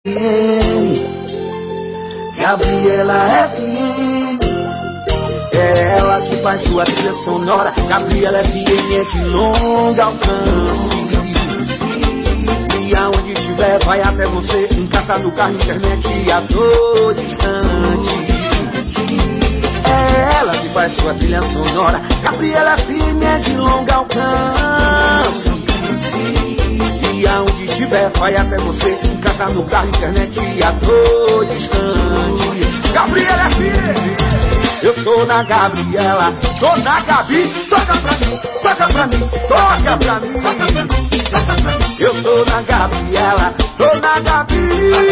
Gabriela FM, é ela que faz sua trilha sonora. Gabriela FM é de longa alcance, e aonde estiver vai até você, em casa, no carro, internet, a todo instante. É ela que faz sua trilha sonora. Gabriela FM é de longa alcance, e aonde estiver vai até você, em casa, no carro, internet, a todo instante. Gabriela FM, eu tô na Gabriela, tô na Gabi, toca pra mim, toca pra mim, toca pra mim. Eu tô na Gabriela, tô na Gabi,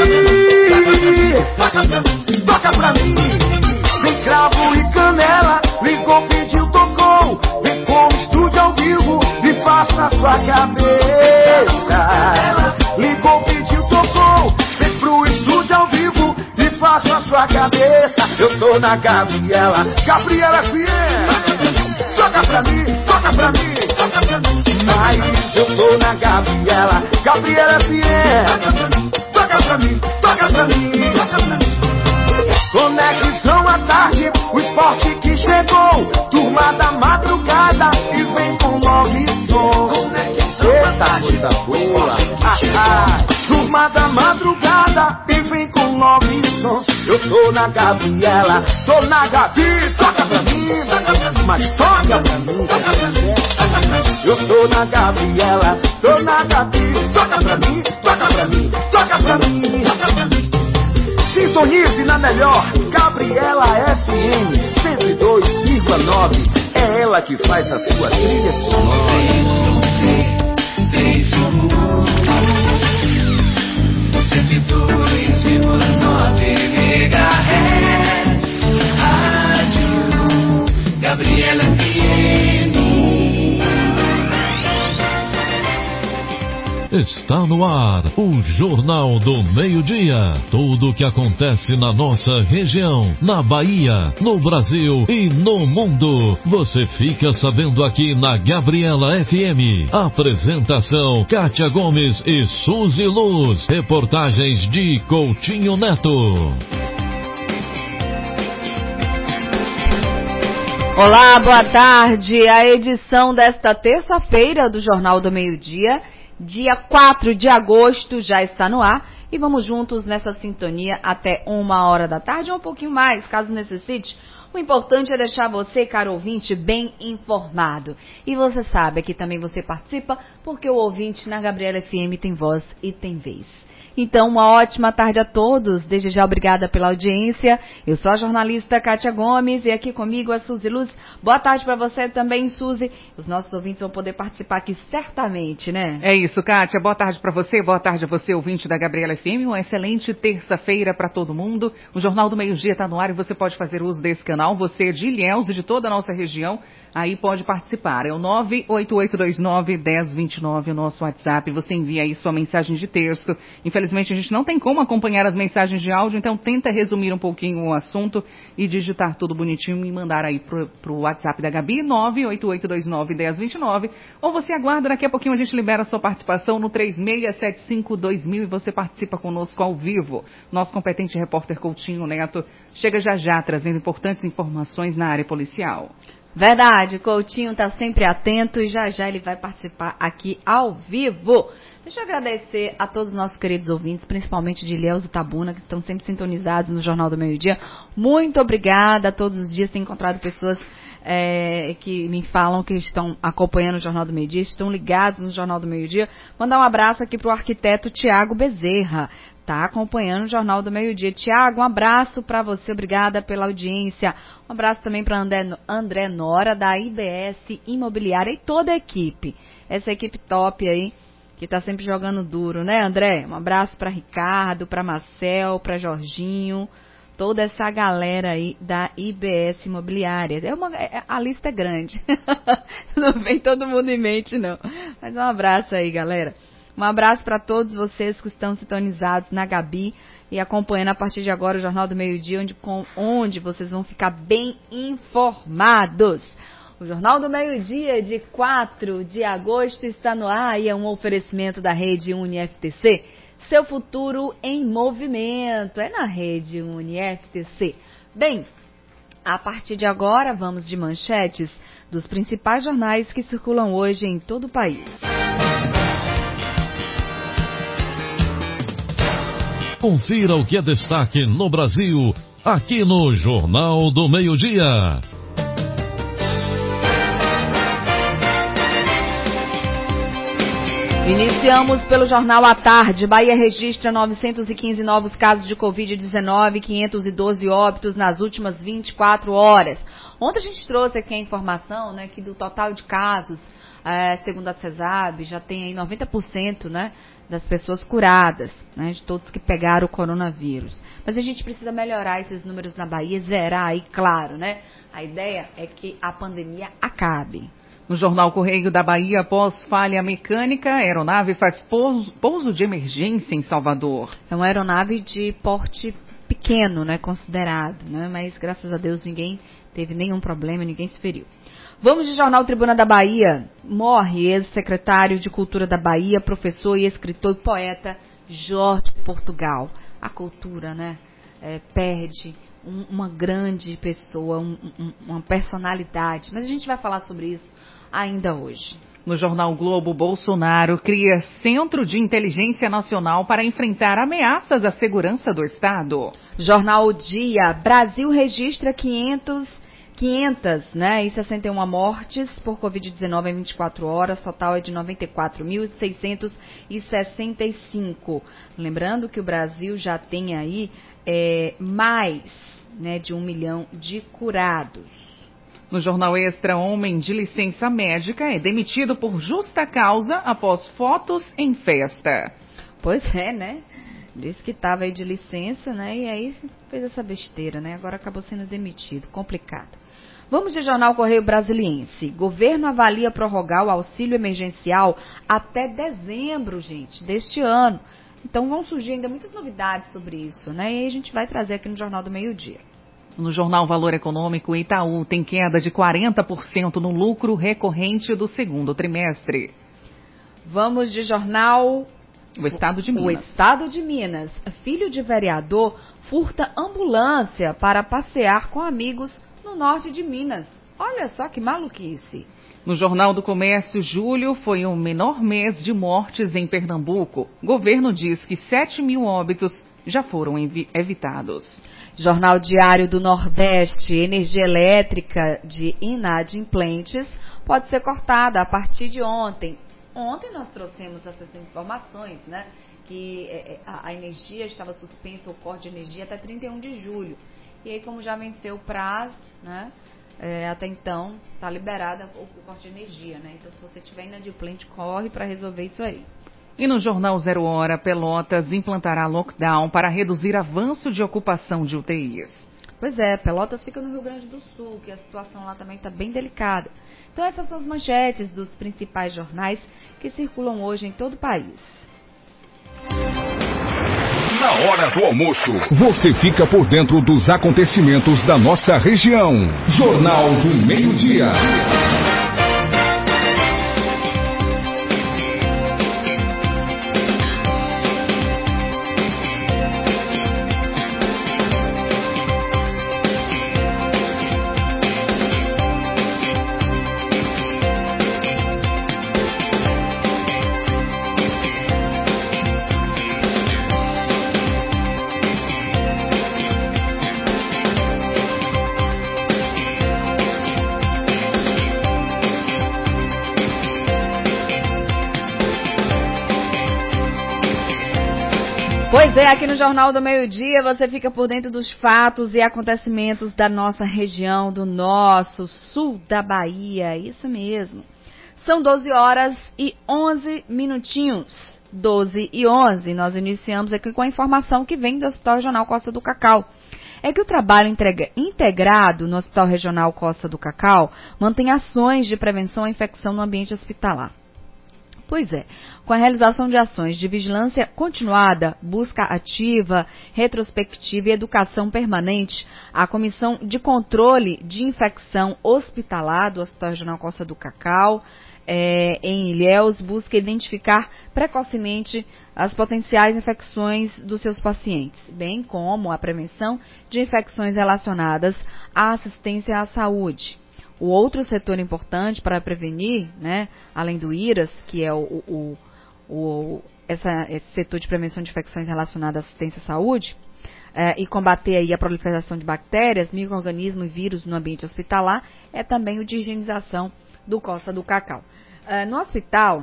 toca pra mim. Vem cravo e canela, ligou, pediu, tocou. Vem com o estúdio ao vivo e faça a sua cabeça. Ligou, pediu, tocou. Vem pro estúdio ao vivo e faça a sua cabeça. Eu tô na Gabriela, Gabriela FM. Toca pra mim, toca pra mim, toca pra mim. Mas eu tô na Gabriela, Gabriela FM. Toca pra mim, toca pra mim, toca pra mim. Conexão à tarde, o esporte que chegou. Turma da madrugada e vem com nove sons. Eita, coisa boa. Turma da madrugada e vem com nove sons. Eu tô na Gabriela, tô na Gabi. Toca pra mim, mas toca pra mim. Eu tô na Gabriela, tô na Gabi. Toca pra mim, toca pra mim, toca pra mim. Sintonize na melhor, Gabriela FM 102,9. É ela que faz a sua trilha sonora. 102,9 MHz, Rádio Gabriela FM. Está no ar o Jornal do Meio-Dia. Tudo o que acontece na nossa região, na Bahia, no Brasil e no mundo. Você fica sabendo aqui na Gabriela FM. Apresentação: Kátia Gomes e Suzy Luz. Reportagens de Coutinho Neto. Olá, boa tarde. A edição desta terça-feira do Jornal do Meio-Dia, dia 4 de agosto, já está no ar e vamos juntos nessa sintonia até 1h da tarde ou um pouquinho mais, caso necessite. O importante é deixar você, caro ouvinte, bem informado. E você sabe que também você participa, porque o ouvinte na Gabriela FM tem voz e tem vez. Então, uma ótima tarde a todos. Desde já, obrigada pela audiência. Eu sou a jornalista Kátia Gomes e aqui comigo a Suzy Luz. Boa tarde para você também, Suzy. Os nossos ouvintes vão poder participar aqui certamente, né? É isso, Kátia. Boa tarde para você. Boa tarde a você, ouvinte da Gabriela FM. Uma excelente terça-feira para todo mundo. O Jornal do Meio-Dia está no ar e você pode fazer uso desse canal. Você de Ilhéus e de toda a nossa região, aí pode participar. É o 98829-1029, o nosso WhatsApp. Você envia aí sua mensagem de texto. Infelizmente, a gente não tem como acompanhar as mensagens de áudio, então tenta resumir um pouquinho o assunto e digitar tudo bonitinho e mandar aí pro WhatsApp da Gabi, 98829-1029. Ou você aguarda, daqui a pouquinho a gente libera a sua participação no 3675-2000 e você participa conosco ao vivo. Nosso competente repórter Coutinho Neto chega já já trazendo importantes informações na área policial. Verdade, o Coutinho está sempre atento e já já ele vai participar aqui ao vivo. Deixa eu agradecer a todos os nossos queridos ouvintes, principalmente de Ilhéus e Itabuna, que estão sempre sintonizados no Jornal do Meio-Dia. Muito obrigada. Todos os dias tenho encontrado pessoas que me falam que estão acompanhando o Jornal do Meio-Dia, estão ligados no Jornal do Meio-Dia. Mandar um abraço aqui para o arquiteto Tiago Bezerra. Está acompanhando o Jornal do Meio-Dia. Tiago, um abraço para você, obrigada pela audiência. Um abraço também para André Nora, da IBS Imobiliária e toda a equipe. Essa equipe top aí, que está sempre jogando duro, né, André? Um abraço para Ricardo, para Marcel, para Jorginho, toda essa galera aí da IBS Imobiliária. A lista é grande, não vem todo mundo em mente, não. Mas um abraço aí, galera. Um abraço para todos vocês que estão sintonizados na Gabi e acompanhando a partir de agora o Jornal do Meio-Dia, onde vocês vão ficar bem informados. O Jornal do Meio-Dia de 4 de agosto está no ar e é um oferecimento da rede UniFTC. Seu futuro em movimento. É na rede UniFTC. Bem, a partir de agora, vamos de manchetes dos principais jornais que circulam hoje em todo o país. Confira o que é destaque no Brasil, aqui no Jornal do Meio-Dia. Iniciamos pelo Jornal à Tarde. Bahia registra 915 novos casos de Covid-19, 512 óbitos nas últimas 24 horas. Ontem a gente trouxe aqui a informação, né, que do total de casos, segundo a CESAB, já tem aí 90%, né, das pessoas curadas, né, de todos que pegaram o coronavírus. Mas a gente precisa melhorar esses números na Bahia, zerar aí, claro, né? A ideia é que a pandemia acabe. No Jornal Correio da Bahia, após falha mecânica, a aeronave faz pouso de emergência em Salvador. É uma aeronave de porte pequeno, né, considerado, né, mas graças a Deus ninguém teve nenhum problema, ninguém se feriu. Vamos de Jornal Tribuna da Bahia. Morre ex-secretário de Cultura da Bahia, professor e escritor e poeta Jorge Portugal. A cultura, né, perde uma grande pessoa, uma personalidade. Mas a gente vai falar sobre isso ainda hoje. No Jornal Globo, Bolsonaro cria Centro de Inteligência Nacional para enfrentar ameaças à segurança do Estado. Jornal Dia, Brasil registra 561 mortes por Covid-19 em 24 horas, total é de 94.665. Lembrando que o Brasil já tem aí mais, né, de 1 milhão de curados. No Jornal Extra, homem de licença médica é demitido por justa causa após fotos em festa. Pois é, né? Disse que estava aí de licença, né? E aí fez essa besteira, né? Agora acabou sendo demitido. Complicado. Vamos de Jornal Correio Brasiliense. Governo avalia prorrogar o auxílio emergencial até dezembro, gente, deste ano. Então vão surgir ainda muitas novidades sobre isso, né? E aí a gente vai trazer aqui no Jornal do Meio-Dia. No Jornal Valor Econômico, Itaú tem queda de 40% no lucro recorrente do segundo trimestre. Vamos de Jornal... O Estado de Minas. O Estado de Minas. Filho de vereador furta ambulância para passear com amigos no norte de Minas. Olha só que maluquice. No Jornal do Comércio, julho foi o menor mês de mortes em Pernambuco. Governo diz que 7.000 óbitos já foram evitados. Jornal Diário do Nordeste, energia elétrica de inadimplentes pode ser cortada a partir de ontem. Ontem nós trouxemos essas informações, né, que a energia estava suspensa, o corte de energia até 31 de julho. E aí, como já venceu o prazo, né, até então está liberada o corte de energia, né? Então, se você tiver inadimplente, corre para resolver isso aí. E no Jornal Zero Hora, Pelotas implantará lockdown para reduzir avanço de ocupação de UTIs. Pois é, Pelotas fica no Rio Grande do Sul, que a situação lá também está bem delicada. Então essas são as manchetes dos principais jornais que circulam hoje em todo o país. Na hora do almoço, você fica por dentro dos acontecimentos da nossa região. Jornal do Meio-Dia. Pois é, aqui no Jornal do Meio-Dia você fica por dentro dos fatos e acontecimentos da nossa região, do nosso sul da Bahia, isso mesmo. São 12 horas e 11 minutinhos, 12 e 11. Nós iniciamos aqui com a informação que vem do Hospital Regional Costa do Cacau. É que o trabalho integrado no Hospital Regional Costa do Cacau mantém ações de prevenção à infecção no ambiente hospitalar. Pois é, com a realização de ações de vigilância continuada, busca ativa, retrospectiva e educação permanente, a Comissão de Controle de Infecção Hospitalar do Hospital Regional Costa do Cacau em Ilhéus, busca identificar precocemente as potenciais infecções dos seus pacientes, bem como a prevenção de infecções relacionadas à assistência à saúde. O outro setor importante para prevenir, né, além do IRAS, que é esse setor de prevenção de infecções relacionadas à assistência à saúde, e combater aí a proliferação de bactérias, micro-organismos e vírus no ambiente hospitalar, é também o de higienização do Costa do Cacau. No hospital,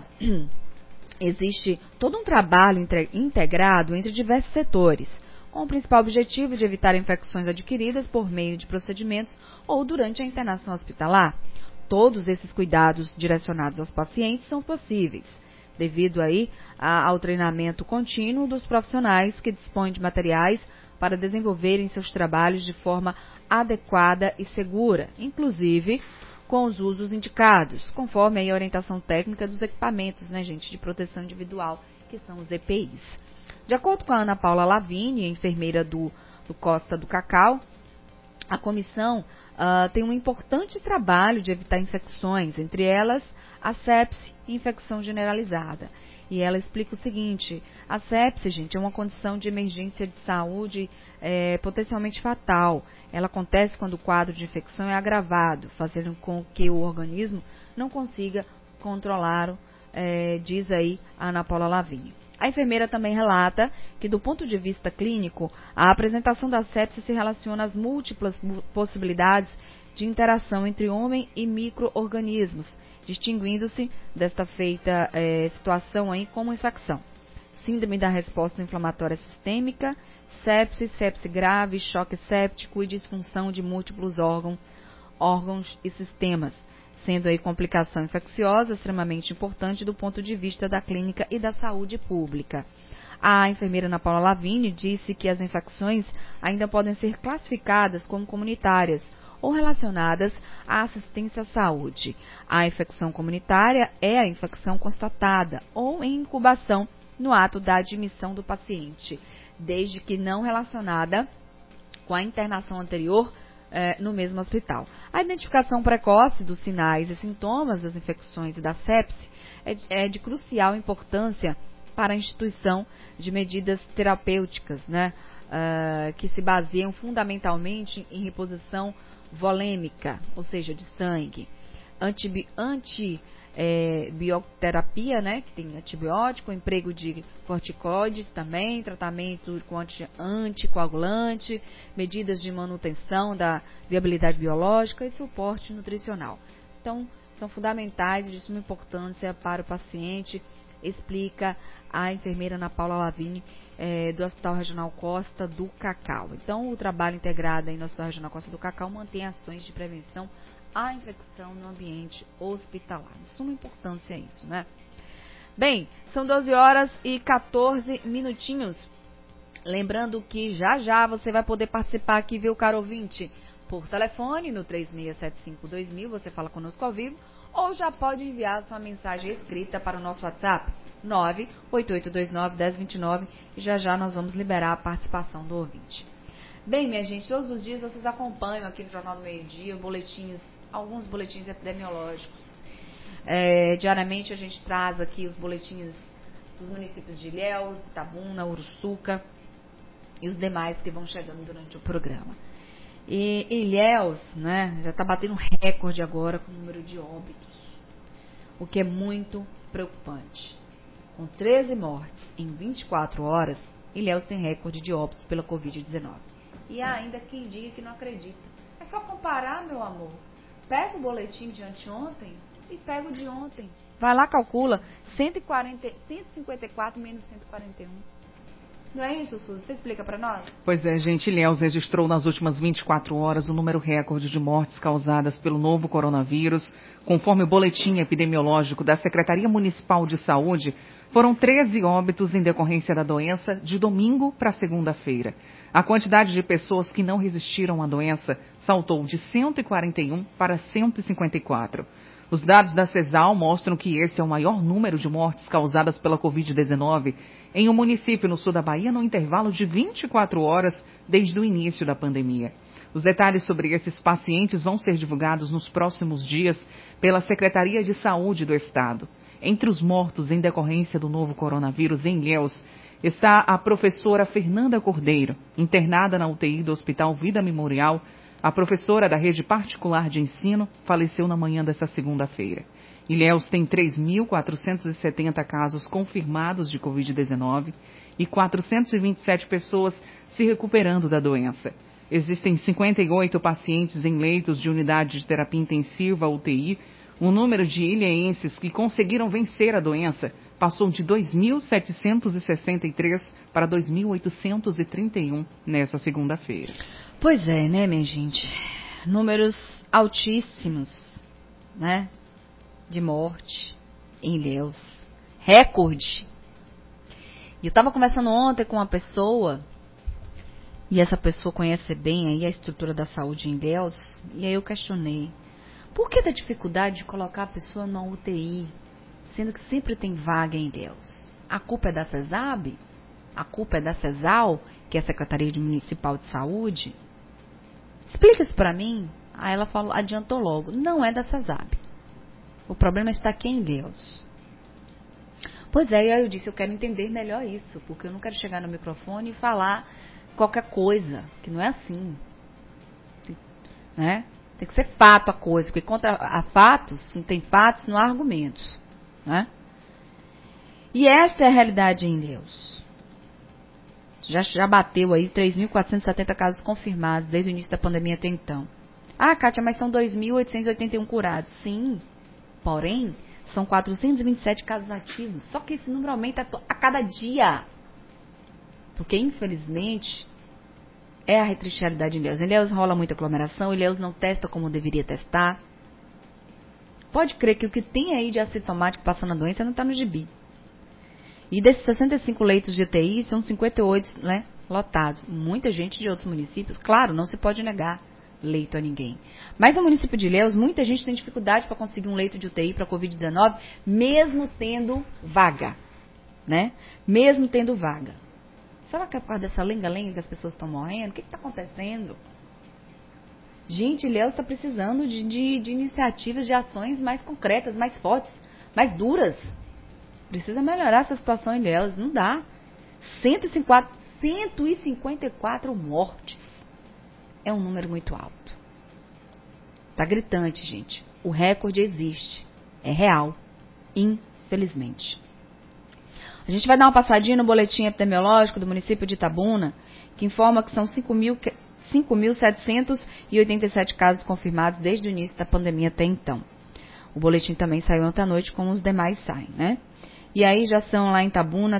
existe todo um trabalho integrado entre diversos setores, com o principal objetivo de evitar infecções adquiridas por meio de procedimentos ou durante a internação hospitalar. Todos esses cuidados direcionados aos pacientes são possíveis, devido aí ao treinamento contínuo dos profissionais que dispõem de materiais para desenvolverem seus trabalhos de forma adequada e segura, inclusive com os usos indicados, conforme aí a orientação técnica dos equipamentos, né, gente, de proteção individual, que são os EPIs. De acordo com a Ana Paula Lavigne, enfermeira do Costa do Cacau, a comissão tem um importante trabalho de evitar infecções, entre elas a sepse e infecção generalizada. E ela explica o seguinte: a sepse, gente, é uma condição de emergência de saúde potencialmente fatal. Ela acontece quando o quadro de infecção é agravado, fazendo com que o organismo não consiga controlá-lo, diz aí a Ana Paula Lavigne. A enfermeira também relata que, do ponto de vista clínico, a apresentação da sepse se relaciona às múltiplas possibilidades de interação entre homem e micro-organismos, distinguindo-se desta feita situação aí como infecção. Síndrome da resposta inflamatória sistêmica, sepse grave, choque séptico e disfunção de múltiplos órgãos e sistemas, sendo aí complicação infecciosa extremamente importante do ponto de vista da clínica e da saúde pública. A enfermeira Ana Paula Lavigne disse que as infecções ainda podem ser classificadas como comunitárias ou relacionadas à assistência à saúde. A infecção comunitária é a infecção constatada ou em incubação no ato da admissão do paciente, desde que não relacionada com a internação anterior no mesmo hospital. A identificação precoce dos sinais e sintomas das infecções e da sepse é de crucial importância para a instituição de medidas terapêuticas, né, que se baseiam fundamentalmente em reposição volêmica, ou seja, de sangue, bioterapia, né, que tem antibiótico, emprego de corticoides também, tratamento com anticoagulante, medidas de manutenção da viabilidade biológica e suporte nutricional. Então, são fundamentais e de suma importância para o paciente, explica a enfermeira Ana Paula Lavigne, do Hospital Regional Costa do Cacau. Então, o trabalho integrado aí no Hospital Regional Costa do Cacau mantém ações de prevenção à infecção no ambiente hospitalar. De suma importância isso, né? Bem, são 12 horas e 14 minutinhos. Lembrando que já você vai poder participar aqui, viu, caro ouvinte? Por telefone, no 36752000, você fala conosco ao vivo, ou já pode enviar sua mensagem escrita para o nosso WhatsApp, 988291029, e já nós vamos liberar a participação do ouvinte. Bem, minha gente, todos os dias vocês acompanham aqui no Jornal do Meio-Dia alguns boletins epidemiológicos. Diariamente a gente traz aqui os boletins dos municípios de Ilhéus, Itabuna, Uruçuca e os demais que vão chegando durante o programa. E Ilhéus, né, já está batendo recorde agora com o número de óbitos, o que é muito preocupante. Com 13 mortes em 24 horas, Ilhéus tem recorde de óbitos pela Covid-19. E há ainda quem diga que não acredita. É só comparar, meu amor. Pega o boletim de anteontem e pega o de ontem. Vai lá, calcula. 154 menos 141. Não é isso, Suzy? Você explica para nós? Pois é, gente. Ilhéus registrou nas últimas 24 horas o número recorde de mortes causadas pelo novo coronavírus. Conforme o boletim epidemiológico da Secretaria Municipal de Saúde, foram 13 óbitos em decorrência da doença de domingo para segunda-feira. A quantidade de pessoas que não resistiram à doença saltou de 141 para 154. Os dados da CESAL mostram que esse é o maior número de mortes causadas pela Covid-19 em um município no sul da Bahia no intervalo de 24 horas desde o início da pandemia. Os detalhes sobre esses pacientes vão ser divulgados nos próximos dias pela Secretaria de Saúde do Estado. Entre os mortos em decorrência do novo coronavírus em Ilhéus, está a professora Fernanda Cordeiro, internada na UTI do Hospital Vida Memorial. A professora da rede particular de ensino faleceu na manhã desta segunda-feira. Ilhéus tem 3.470 casos confirmados de Covid-19 e 427 pessoas se recuperando da doença. Existem 58 pacientes em leitos de unidade de terapia intensiva UTI. O número de ilhéenses que conseguiram vencer a doença passou de 2.763 para 2.831 nessa segunda-feira. Pois é, né, minha gente? Números altíssimos, né? De morte em Ilhéus. Recorde. E eu estava conversando ontem com uma pessoa, e essa pessoa conhece bem aí a estrutura da saúde em Ilhéus, e aí eu questionei. Por que da dificuldade de colocar a pessoa na UTI, sendo que sempre tem vaga em Ilhéus? A culpa é da CESAB? A culpa é da CESAL, que é a Secretaria Municipal de Saúde? Explica isso para mim. Aí ela falou, adiantou logo, não é da CESAB. O problema está aqui em Ilhéus. Pois é, e aí eu disse, eu quero entender melhor isso, porque eu não quero chegar no microfone e falar qualquer coisa, que não é assim. Né? Tem que ser fato a coisa, porque contra a fatos, não tem fatos, não há argumentos. Né? E essa é a realidade em Ilhéus. Já bateu aí 3.470 casos confirmados desde o início da pandemia até então. Ah, Kátia, mas são 2.881 curados. Sim, porém, são 427 casos ativos. Só que esse número aumenta a cada dia. Porque, infelizmente, é a triste realidade em Ilhéus. Em Ilhéus rola muita aglomeração, Ilhéus não testa como deveria testar. Pode crer que o que tem aí de assintomático passando a doença não está no gibi. E desses 65 leitos de UTI, são 58, né, lotados. Muita gente de outros municípios, claro, não se pode negar leito a ninguém. Mas no município de Ilhéus, muita gente tem dificuldade para conseguir um leito de UTI para Covid-19, mesmo tendo vaga, né? Mesmo tendo vaga. Será que é por causa dessa lenga-lenga que as pessoas estão morrendo? O que está acontecendo? Gente, Ilhéus está precisando de iniciativas, de ações mais concretas, mais fortes, mais duras. Precisa melhorar essa situação em Ilhéus. Não dá. 154 mortes. É um número muito alto. Tá gritante, gente. O recorde existe. É real. Infelizmente. A gente vai dar uma passadinha no boletim epidemiológico do município de Itabuna, que informa que são 5.787 casos confirmados desde o início da pandemia até então. O boletim também saiu ontem à noite, como os demais saem, né? E aí já são lá em Itabuna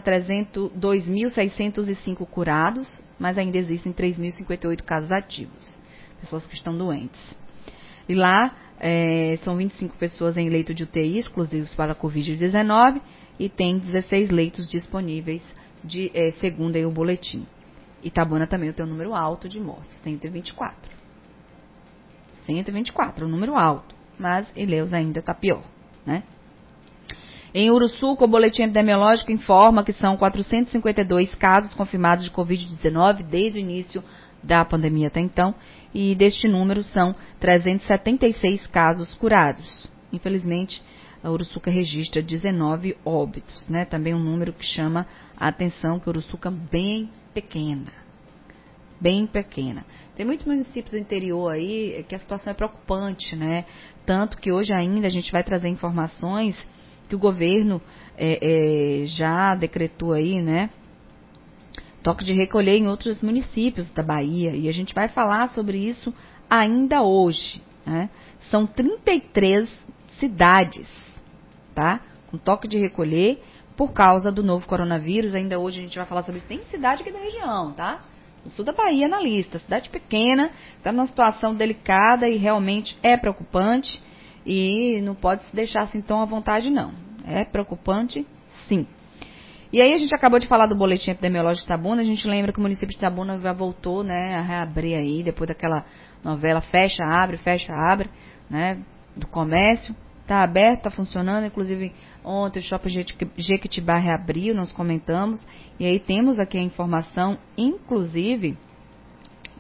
2.605 curados, mas ainda existem 3.058 casos ativos, pessoas que estão doentes. E lá são 25 pessoas em leito de UTI exclusivos para a Covid-19 e tem 16 leitos disponíveis, segundo aí o boletim. Itabuna também tem um número alto de mortes, 124. 124, um número alto, mas Ilhéus ainda está pior, né? Em Uruçuca, o boletim epidemiológico informa que são 452 casos confirmados de Covid-19 desde o início da pandemia até então, e deste número são 376 casos curados. Infelizmente, a Uruçuca registra 19 óbitos, né? Também um número que chama a atenção, que a Uruçuca é bem pequena. Bem pequena. Tem muitos municípios do interior aí que a situação é preocupante, né? Tanto que hoje ainda a gente vai trazer informações que o governo já decretou aí, né? Toque de recolher em outros municípios da Bahia. E a gente vai falar sobre isso ainda hoje, né? São 33 cidades, tá? Com toque de recolher por causa do novo coronavírus. Ainda hoje a gente vai falar sobre isso. Tem cidade aqui da região, tá? No sul da Bahia na lista. Cidade pequena, está numa situação delicada e realmente é preocupante. E não pode se deixar assim tão à vontade, não. É preocupante, sim. E aí a gente acabou de falar do boletim epidemiológico de Itabuna. A gente lembra que o município de Itabuna já voltou, né, a reabrir aí, depois daquela novela fecha, abre, né, do comércio. Está aberto, está funcionando. Inclusive, ontem o Shopping Jequitibá reabriu, nós comentamos. E aí temos aqui a informação, inclusive,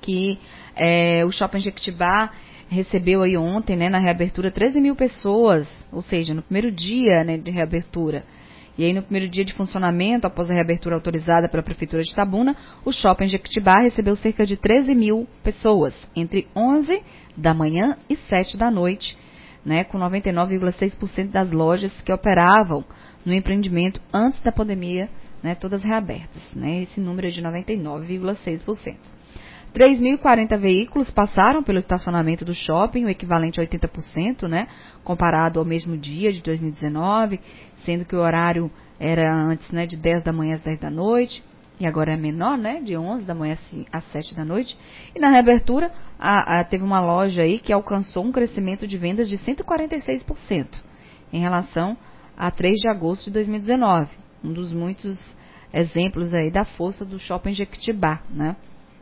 que o Shopping Jequitibá recebeu aí ontem, né, na reabertura, 13 mil pessoas, ou seja, no primeiro dia, né, de reabertura. E aí, no primeiro dia de funcionamento, após a reabertura autorizada pela Prefeitura de Itabuna, o Shopping Jequitibá recebeu cerca de 13 mil pessoas, entre 11 da manhã e 7 da noite, né, com 99,6% das lojas que operavam no empreendimento antes da pandemia, né, todas reabertas. Né, esse número é de 99,6%. 3.040 veículos passaram pelo estacionamento do shopping, o equivalente a 80%, né, comparado ao mesmo dia de 2019, sendo que o horário era antes, né, de 10 da manhã às 10 da noite, e agora é menor, né, de 11 da manhã às 7 da noite. E na reabertura, teve uma loja aí que alcançou um crescimento de vendas de 146% em relação a 3 de agosto de 2019. Um dos muitos exemplos aí da força do Shopping Jequitibá, né.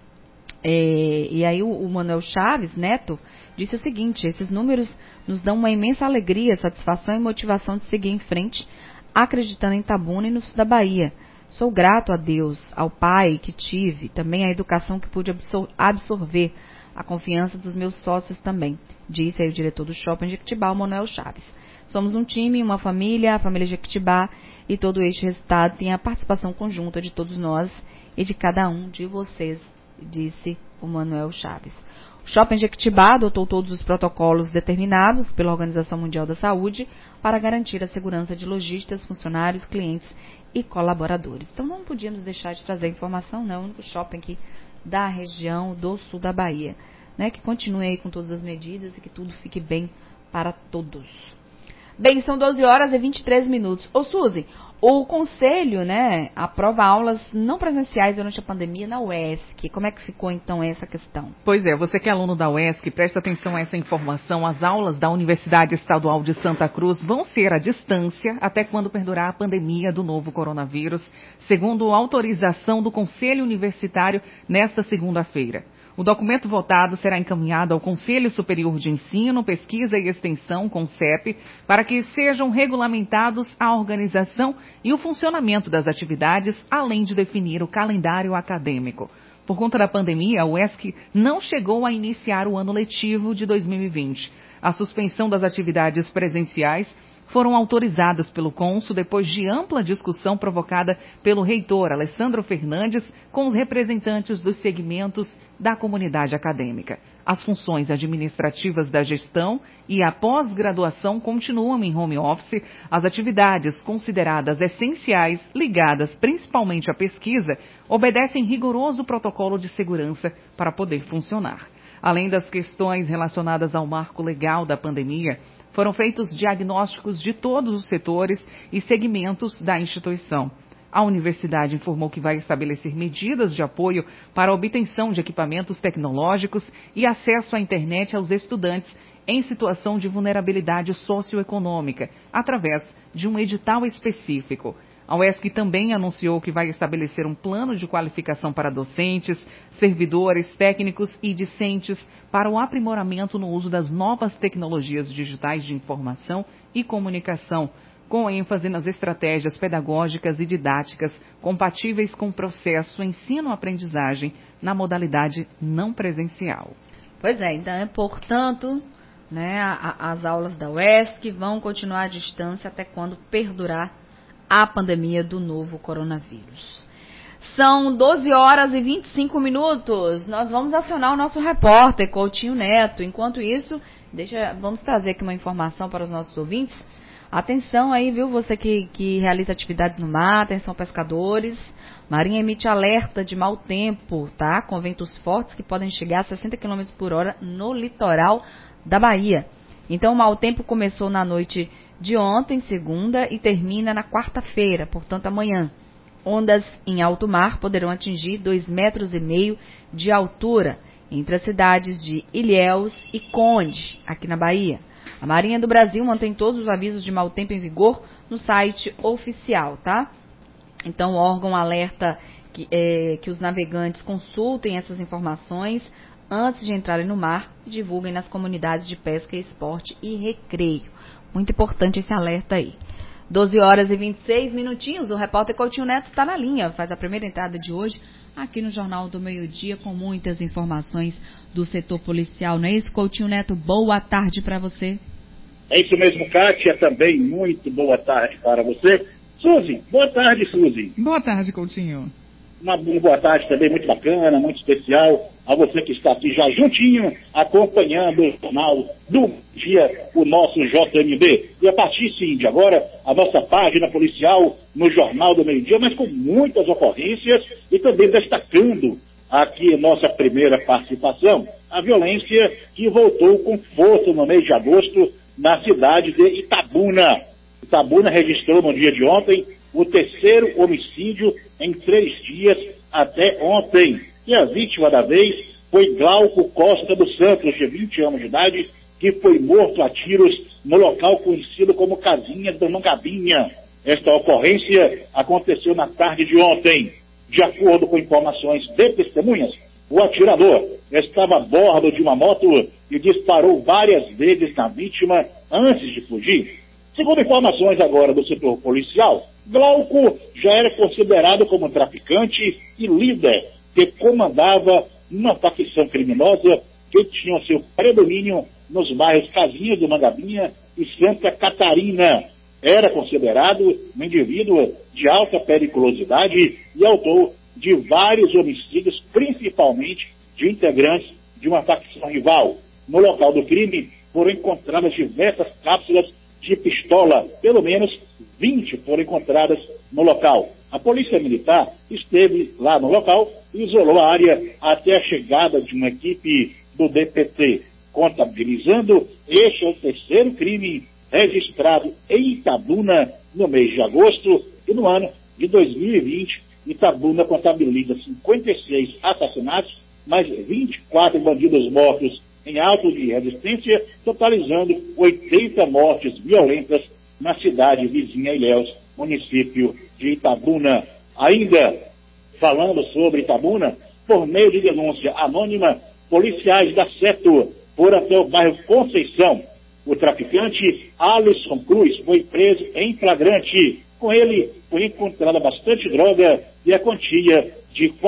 E aí o Manuel Chaves Neto disse o seguinte: esses números nos dão uma imensa alegria, satisfação e motivação de seguir em frente, acreditando em Itabuna e no sul da Bahia. Sou grato a Deus, ao Pai que tive, também à educação que pude absorver, a confiança dos meus sócios também, disse aí o diretor do Shopping Jequitibá, o Manuel Chaves. Somos um time, uma família, a família Jequitibá, e todo este resultado tem a participação conjunta de todos nós e de cada um de vocês, disse o Manuel Chaves. O Shopping Jequitibá adotou todos os protocolos determinados pela Organização Mundial da Saúde para garantir a segurança de lojistas, funcionários, clientes e colaboradores. Então não podíamos deixar de trazer informação, né? O único shopping aqui da região do sul da Bahia, né? Que continue aí com todas as medidas e que tudo fique bem para todos. Bem, são 12 horas e 23 minutos. Ô Suzy, o Conselho, né, aprova aulas não presenciais durante a pandemia na UESC. Como é que ficou, então, essa questão? Pois é, você que é aluno da UESC, presta atenção a essa informação. As aulas da Universidade Estadual de Santa Cruz vão ser à distância até quando perdurar a pandemia do novo coronavírus, segundo autorização do Conselho Universitário nesta segunda-feira. O documento votado será encaminhado ao Conselho Superior de Ensino, Pesquisa e Extensão, CONCEP, para que sejam regulamentados a organização e o funcionamento das atividades, além de definir o calendário acadêmico. Por conta da pandemia, a UESC não chegou a iniciar o ano letivo de 2020. A suspensão das atividades presenciais foram autorizadas pelo cônsul depois de ampla discussão provocada pelo reitor Alessandro Fernandes com os representantes dos segmentos da comunidade acadêmica. As funções administrativas da gestão e a pós-graduação continuam em home office. As atividades consideradas essenciais, ligadas principalmente à pesquisa, obedecem rigoroso protocolo de segurança para poder funcionar. Além das questões relacionadas ao marco legal da pandemia, foram feitos diagnósticos de todos os setores e segmentos da instituição. A universidade informou que vai estabelecer medidas de apoio para a obtenção de equipamentos tecnológicos e acesso à internet aos estudantes em situação de vulnerabilidade socioeconômica, através de um edital específico. A UESC também anunciou que vai estabelecer um plano de qualificação para docentes, servidores, técnicos e discentes para o aprimoramento no uso das novas tecnologias digitais de informação e comunicação, com ênfase nas estratégias pedagógicas e didáticas compatíveis com o processo ensino-aprendizagem na modalidade não presencial. Pois é, então, portanto, né, as aulas da UESC vão continuar à distância até quando perdurar a pandemia do novo coronavírus. São 12 horas e 25 minutos. Nós vamos acionar o nosso repórter, Coutinho Neto. Enquanto isso, vamos trazer aqui uma informação para os nossos ouvintes. Atenção aí, viu? Você que realiza atividades no mar, atenção pescadores. Marinha emite alerta de mau tempo, tá? Com ventos fortes que podem chegar a 60 km por hora no litoral da Bahia. Então, o mau tempo começou na noite de ontem, segunda, e termina na quarta-feira, portanto amanhã. Ondas em alto mar poderão atingir 2,5 metros de altura entre as cidades de Ilhéus e Conde, aqui na Bahia. A Marinha do Brasil mantém todos os avisos de mau tempo em vigor no site oficial, tá? Então o órgão alerta que os navegantes consultem essas informações antes de entrarem no mar e divulguem nas comunidades de pesca, esporte e recreio. Muito importante esse alerta aí. 12 horas e 26 minutinhos, o repórter Coutinho Neto está na linha, faz a primeira entrada de hoje aqui no Jornal do Meio-Dia com muitas informações do setor policial. Não é isso, Coutinho Neto? Boa tarde para você. É isso mesmo, Kátia, também muito boa tarde para você. Suzy, boa tarde, Suzy. Boa tarde, Coutinho. Uma boa tarde também muito bacana, muito especial a você que está aqui já juntinho, acompanhando o Jornal do Dia, o nosso JMB. E a partir, sim, de agora, a nossa página policial no Jornal do Meio-Dia, mas com muitas ocorrências e também destacando aqui nossa primeira participação, a violência que voltou com força no mês de agosto na cidade de Itabuna. Itabuna registrou no dia de ontem o terceiro homicídio em 3 dias até ontem. E a vítima da vez foi Glauco Costa dos Santos, de 20 anos de idade, que foi morto a tiros no local conhecido como Casinhas da Mangabinha. Esta ocorrência aconteceu na tarde de ontem. De acordo com informações de testemunhas, o atirador estava a bordo de uma moto e disparou várias vezes na vítima antes de fugir. Segundo informações agora do setor policial, Glauco já era considerado como traficante e líder que comandava uma facção criminosa que tinha seu predomínio nos bairros Casinhas do Mangabinha e Santa Catarina. Era considerado um indivíduo de alta periculosidade e autor de vários homicídios, principalmente de integrantes de uma facção rival. No local do crime foram encontradas diversas cápsulas de pistola, pelo menos 20 foram encontradas no local. A polícia militar esteve lá no local e isolou a área até a chegada de uma equipe do DPT. Contabilizando, este é o terceiro crime registrado em Itabuna no mês de agosto e no ano de 2020. Itabuna contabiliza 56 assassinatos, mais 24 bandidos mortos em auto de resistência, totalizando 80 mortes violentas na cidade vizinha Ilhéus, município de Itabuna. Ainda falando sobre Itabuna, por meio de denúncia anônima, policiais da SETO foram até o bairro Conceição. O traficante Alisson Cruz foi preso em flagrante. Com ele foi encontrada bastante droga e a quantia de R$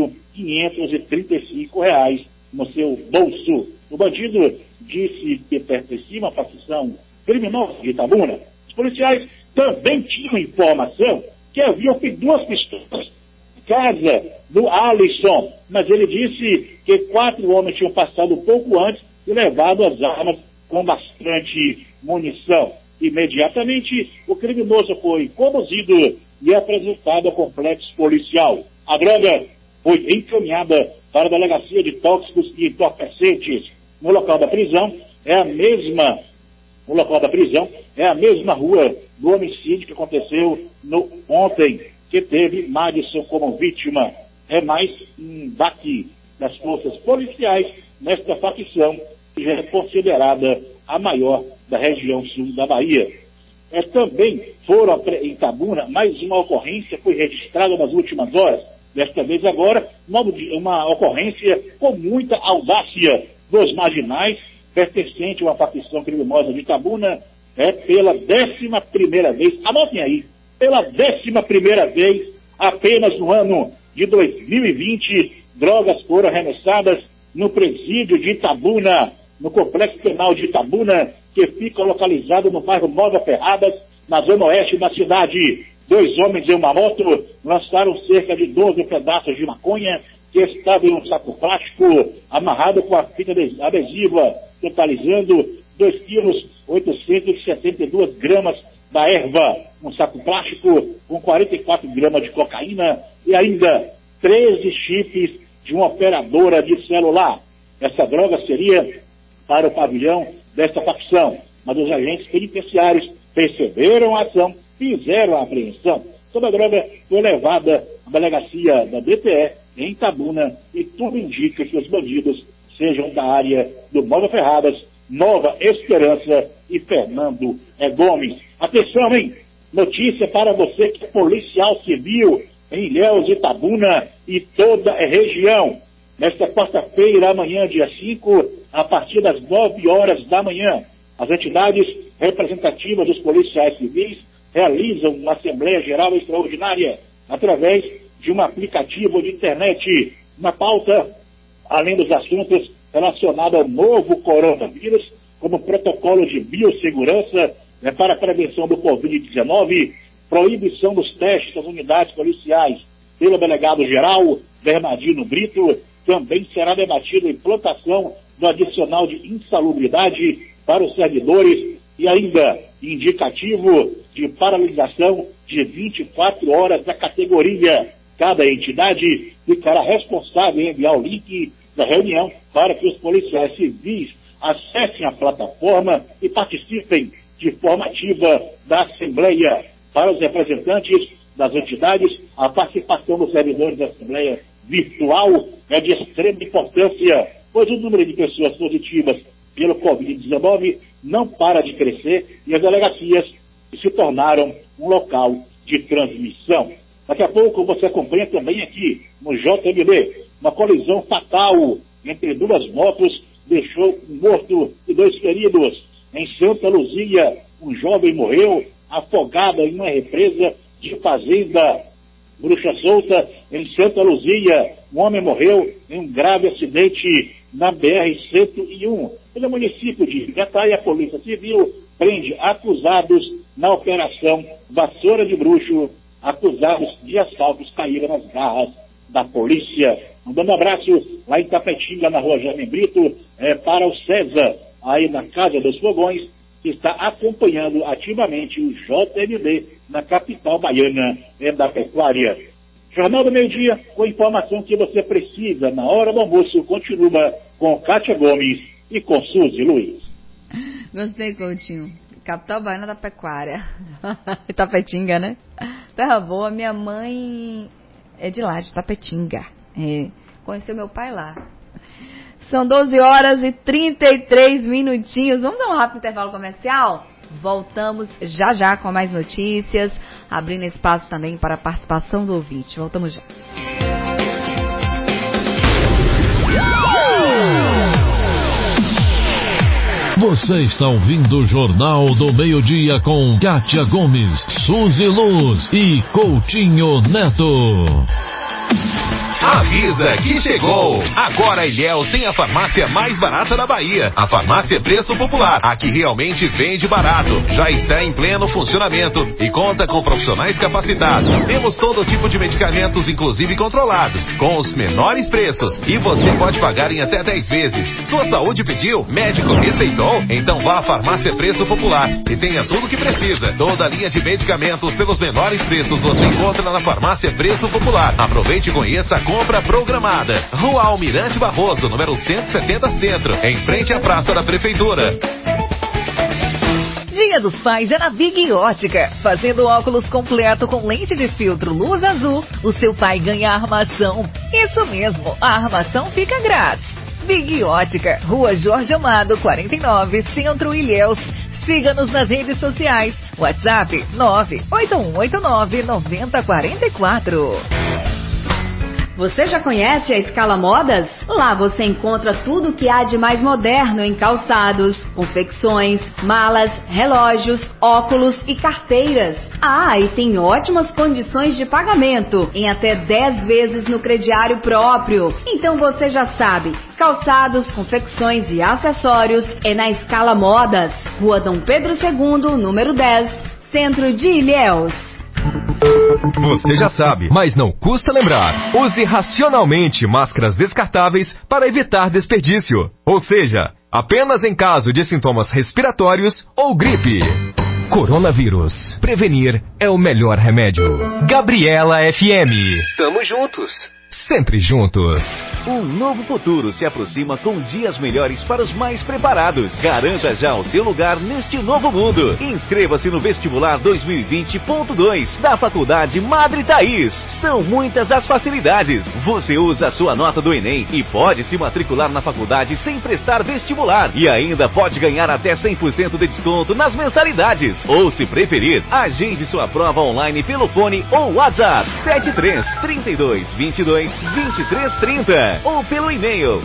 4.535 no seu bolso. O bandido disse que pertencia a uma facção criminosa de Itabuna. Os policiais também tinham informação que havia 2 pistolas em casa do Alisson, mas ele disse que 4 homens tinham passado pouco antes e levado as armas com bastante munição. Imediatamente, o criminoso foi conduzido e apresentado ao complexo policial. A droga foi encaminhada para a delegacia de tóxicos e entorpecentes. No local da prisão é a mesma rua do homicídio que aconteceu ontem, que teve Madison como vítima. É mais um baque das forças policiais nesta facção, que já é considerada a maior da região sul da Bahia. Também foram em Itabuna, mais uma ocorrência foi registrada nas últimas horas. Desta vez agora, uma ocorrência com muita audácia dos marginais, pertencente a uma facção criminosa de Itabuna, pela 11ª vez, anotem aí, pela 11ª vez, apenas no ano de 2020, drogas foram arremessadas no presídio de Itabuna, no complexo penal de Itabuna, que fica localizado no bairro Nova Ferradas, na zona oeste da cidade. 2 homens em uma moto lançaram cerca de 12 pedaços de maconha que estava em um saco plástico amarrado com a fita adesiva, totalizando 2,872 kg da erva, um saco plástico com 44 gramas de cocaína e ainda 13 chips de uma operadora de celular. Essa droga seria para o pavilhão desta facção, mas os agentes penitenciários perceberam a ação, fizeram a apreensão. Toda a droga foi levada à delegacia da DPE em Itabuna e tudo indica que os bandidos sejam da área do Nova Ferradas, Nova Esperança e Fernando Gomes. Atenção, hein? Notícia para você que é policial civil em Ilhéus, Itabuna e toda a região. Nesta quarta-feira, amanhã, dia 5, a partir das 9 horas da manhã, as entidades representativas dos policiais civis realizam uma Assembleia Geral Extraordinária através de um aplicativo de internet. Na pauta, além dos assuntos relacionados ao novo coronavírus, como protocolo de biossegurança para a prevenção do Covid-19, proibição dos testes das unidades policiais pelo delegado-geral Bernardino Brito, também será debatido a implantação do adicional de insalubridade para os servidores e ainda indicativo de paralisação de 24 horas da categoria. Cada entidade ficará responsável em enviar o link da reunião para que os policiais civis acessem a plataforma e participem de forma ativa da Assembleia. Para os representantes das entidades, a participação dos servidores da Assembleia virtual é de extrema importância, pois o número de pessoas positivas pelo Covid-19 não para de crescer e as delegacias se tornaram um local de transmissão. Daqui a pouco você acompanha também aqui no JMB, uma colisão fatal entre duas motos deixou um morto e 2 feridos. Em Santa Luzia, um jovem morreu afogado em uma represa de fazenda. Bruxa Solta, em Santa Luzia, um homem morreu em um grave acidente na BR-101. No município de Jataí, a Polícia Civil prende acusados na Operação Vassoura de Bruxo. Acusados de assaltos caíram nas garras da polícia. Mandando um abraço lá em Tapetinga, na rua Jaime Brito, para o César, aí na Casa dos Fogões, que está acompanhando ativamente o JMB na capital baiana da pecuária. Jornal do Meio-Dia, com a informação que você precisa na hora do almoço, continua com Kátia Gomes e com Suzy Luiz. Gostei, Coutinho. Capital baiana da pecuária. Tapetinga, né? Terra boa, minha mãe é de lá, de Tapetinga. Conheceu meu pai lá. São 12 horas e 33 minutinhos. Vamos a um rápido intervalo comercial? Voltamos já já com mais notícias, abrindo espaço também para a participação do ouvinte. Voltamos já. Você está ouvindo o Jornal do Meio-Dia com Kátia Gomes, Suzy Luz e Coutinho Neto. Avisa que chegou! Agora a Ilhéus tem a farmácia mais barata da Bahia. A farmácia Preço Popular. Aqui realmente vende barato. Já está em pleno funcionamento e conta com profissionais capacitados. Temos todo tipo de medicamentos, inclusive controlados, com os menores preços. E você pode pagar em até 10 vezes. Sua saúde pediu? Médico receitou? Então vá à farmácia Preço Popular e tenha tudo o que precisa. Toda a linha de medicamentos pelos menores preços você encontra na farmácia Preço Popular. Aproveite e conheça a compra programada. Rua Almirante Barroso, número 170 Centro, em frente à Praça da Prefeitura. Dia dos Pais é na Big Ótica. Fazendo óculos completo com lente de filtro luz azul, o seu pai ganha armação. Isso mesmo, a armação fica grátis. Big Ótica, Rua Jorge Amado, 49, Centro, Ilhéus. Siga-nos nas redes sociais. WhatsApp 98189-9044. Você já conhece a Escala Modas? Lá você encontra tudo o que há de mais moderno em calçados, confecções, malas, relógios, óculos e carteiras. Ah, e tem ótimas condições de pagamento, em até 10 vezes no crediário próprio. Então você já sabe, calçados, confecções e acessórios é na Escala Modas, Rua Dom Pedro II, número 10, Centro de Ilhéus. Você já sabe, mas não custa lembrar. Use racionalmente máscaras descartáveis para evitar desperdício. Ou seja, apenas em caso de sintomas respiratórios ou gripe. Coronavírus. Prevenir é o melhor remédio. Gabriela FM. Tamo juntos. Sempre juntos. Um novo futuro se aproxima com dias melhores para os mais preparados. Garanta já o seu lugar neste novo mundo. Inscreva-se no vestibular 2020.2 da Faculdade Madre Thaís. São muitas as facilidades. Você usa a sua nota do Enem e pode se matricular na faculdade sem prestar vestibular. E ainda pode ganhar até 100% de desconto nas mensalidades. Ou, se preferir, agende sua prova online pelo fone ou WhatsApp 73 32 22 2330 ou pelo e-mail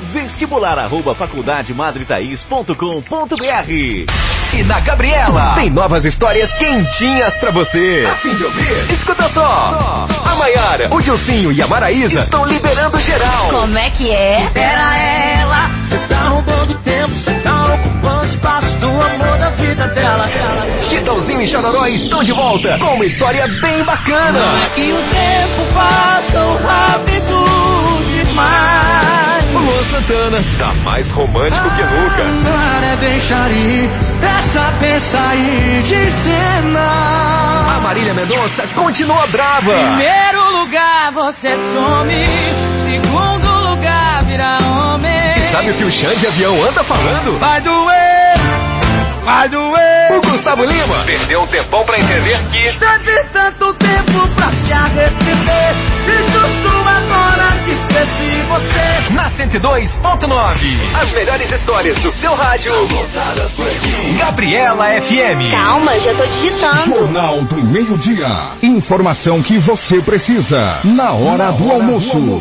vestibular@faculdademadretaiz.com.br. E na Gabriela tem novas histórias quentinhas pra você. A fim de ouvir? Escuta só. A Maiara, o Gilcinho e a Maraísa estão liberando geral. Como é que é? Espera ela, você tá roubando tempo, você tá ocupando espaço do amor da vida dela. Chitãozinho e Chororó estão de volta com uma história bem bacana. Não é que o tempo passa rápido demais. O Luan Santana tá mais romântico que nunca. Amar é deixar ir, essa pensa ir de cena. A Marília Mendonça continua brava. Primeiro lugar você some, segundo lugar vira homem. E sabe o que o Xande Avião anda falando? Vai doer, vai doer. O Gustavo Lima perdeu um tempão pra entender que teve tanto tempo pra se arrepender. Isso sua agora que esqueci você. Na 102.9, as melhores histórias do seu rádio. Gabriela FM. Calma, já tô digitando. Jornal do Meio-Dia. Informação que você precisa na hora do almoço.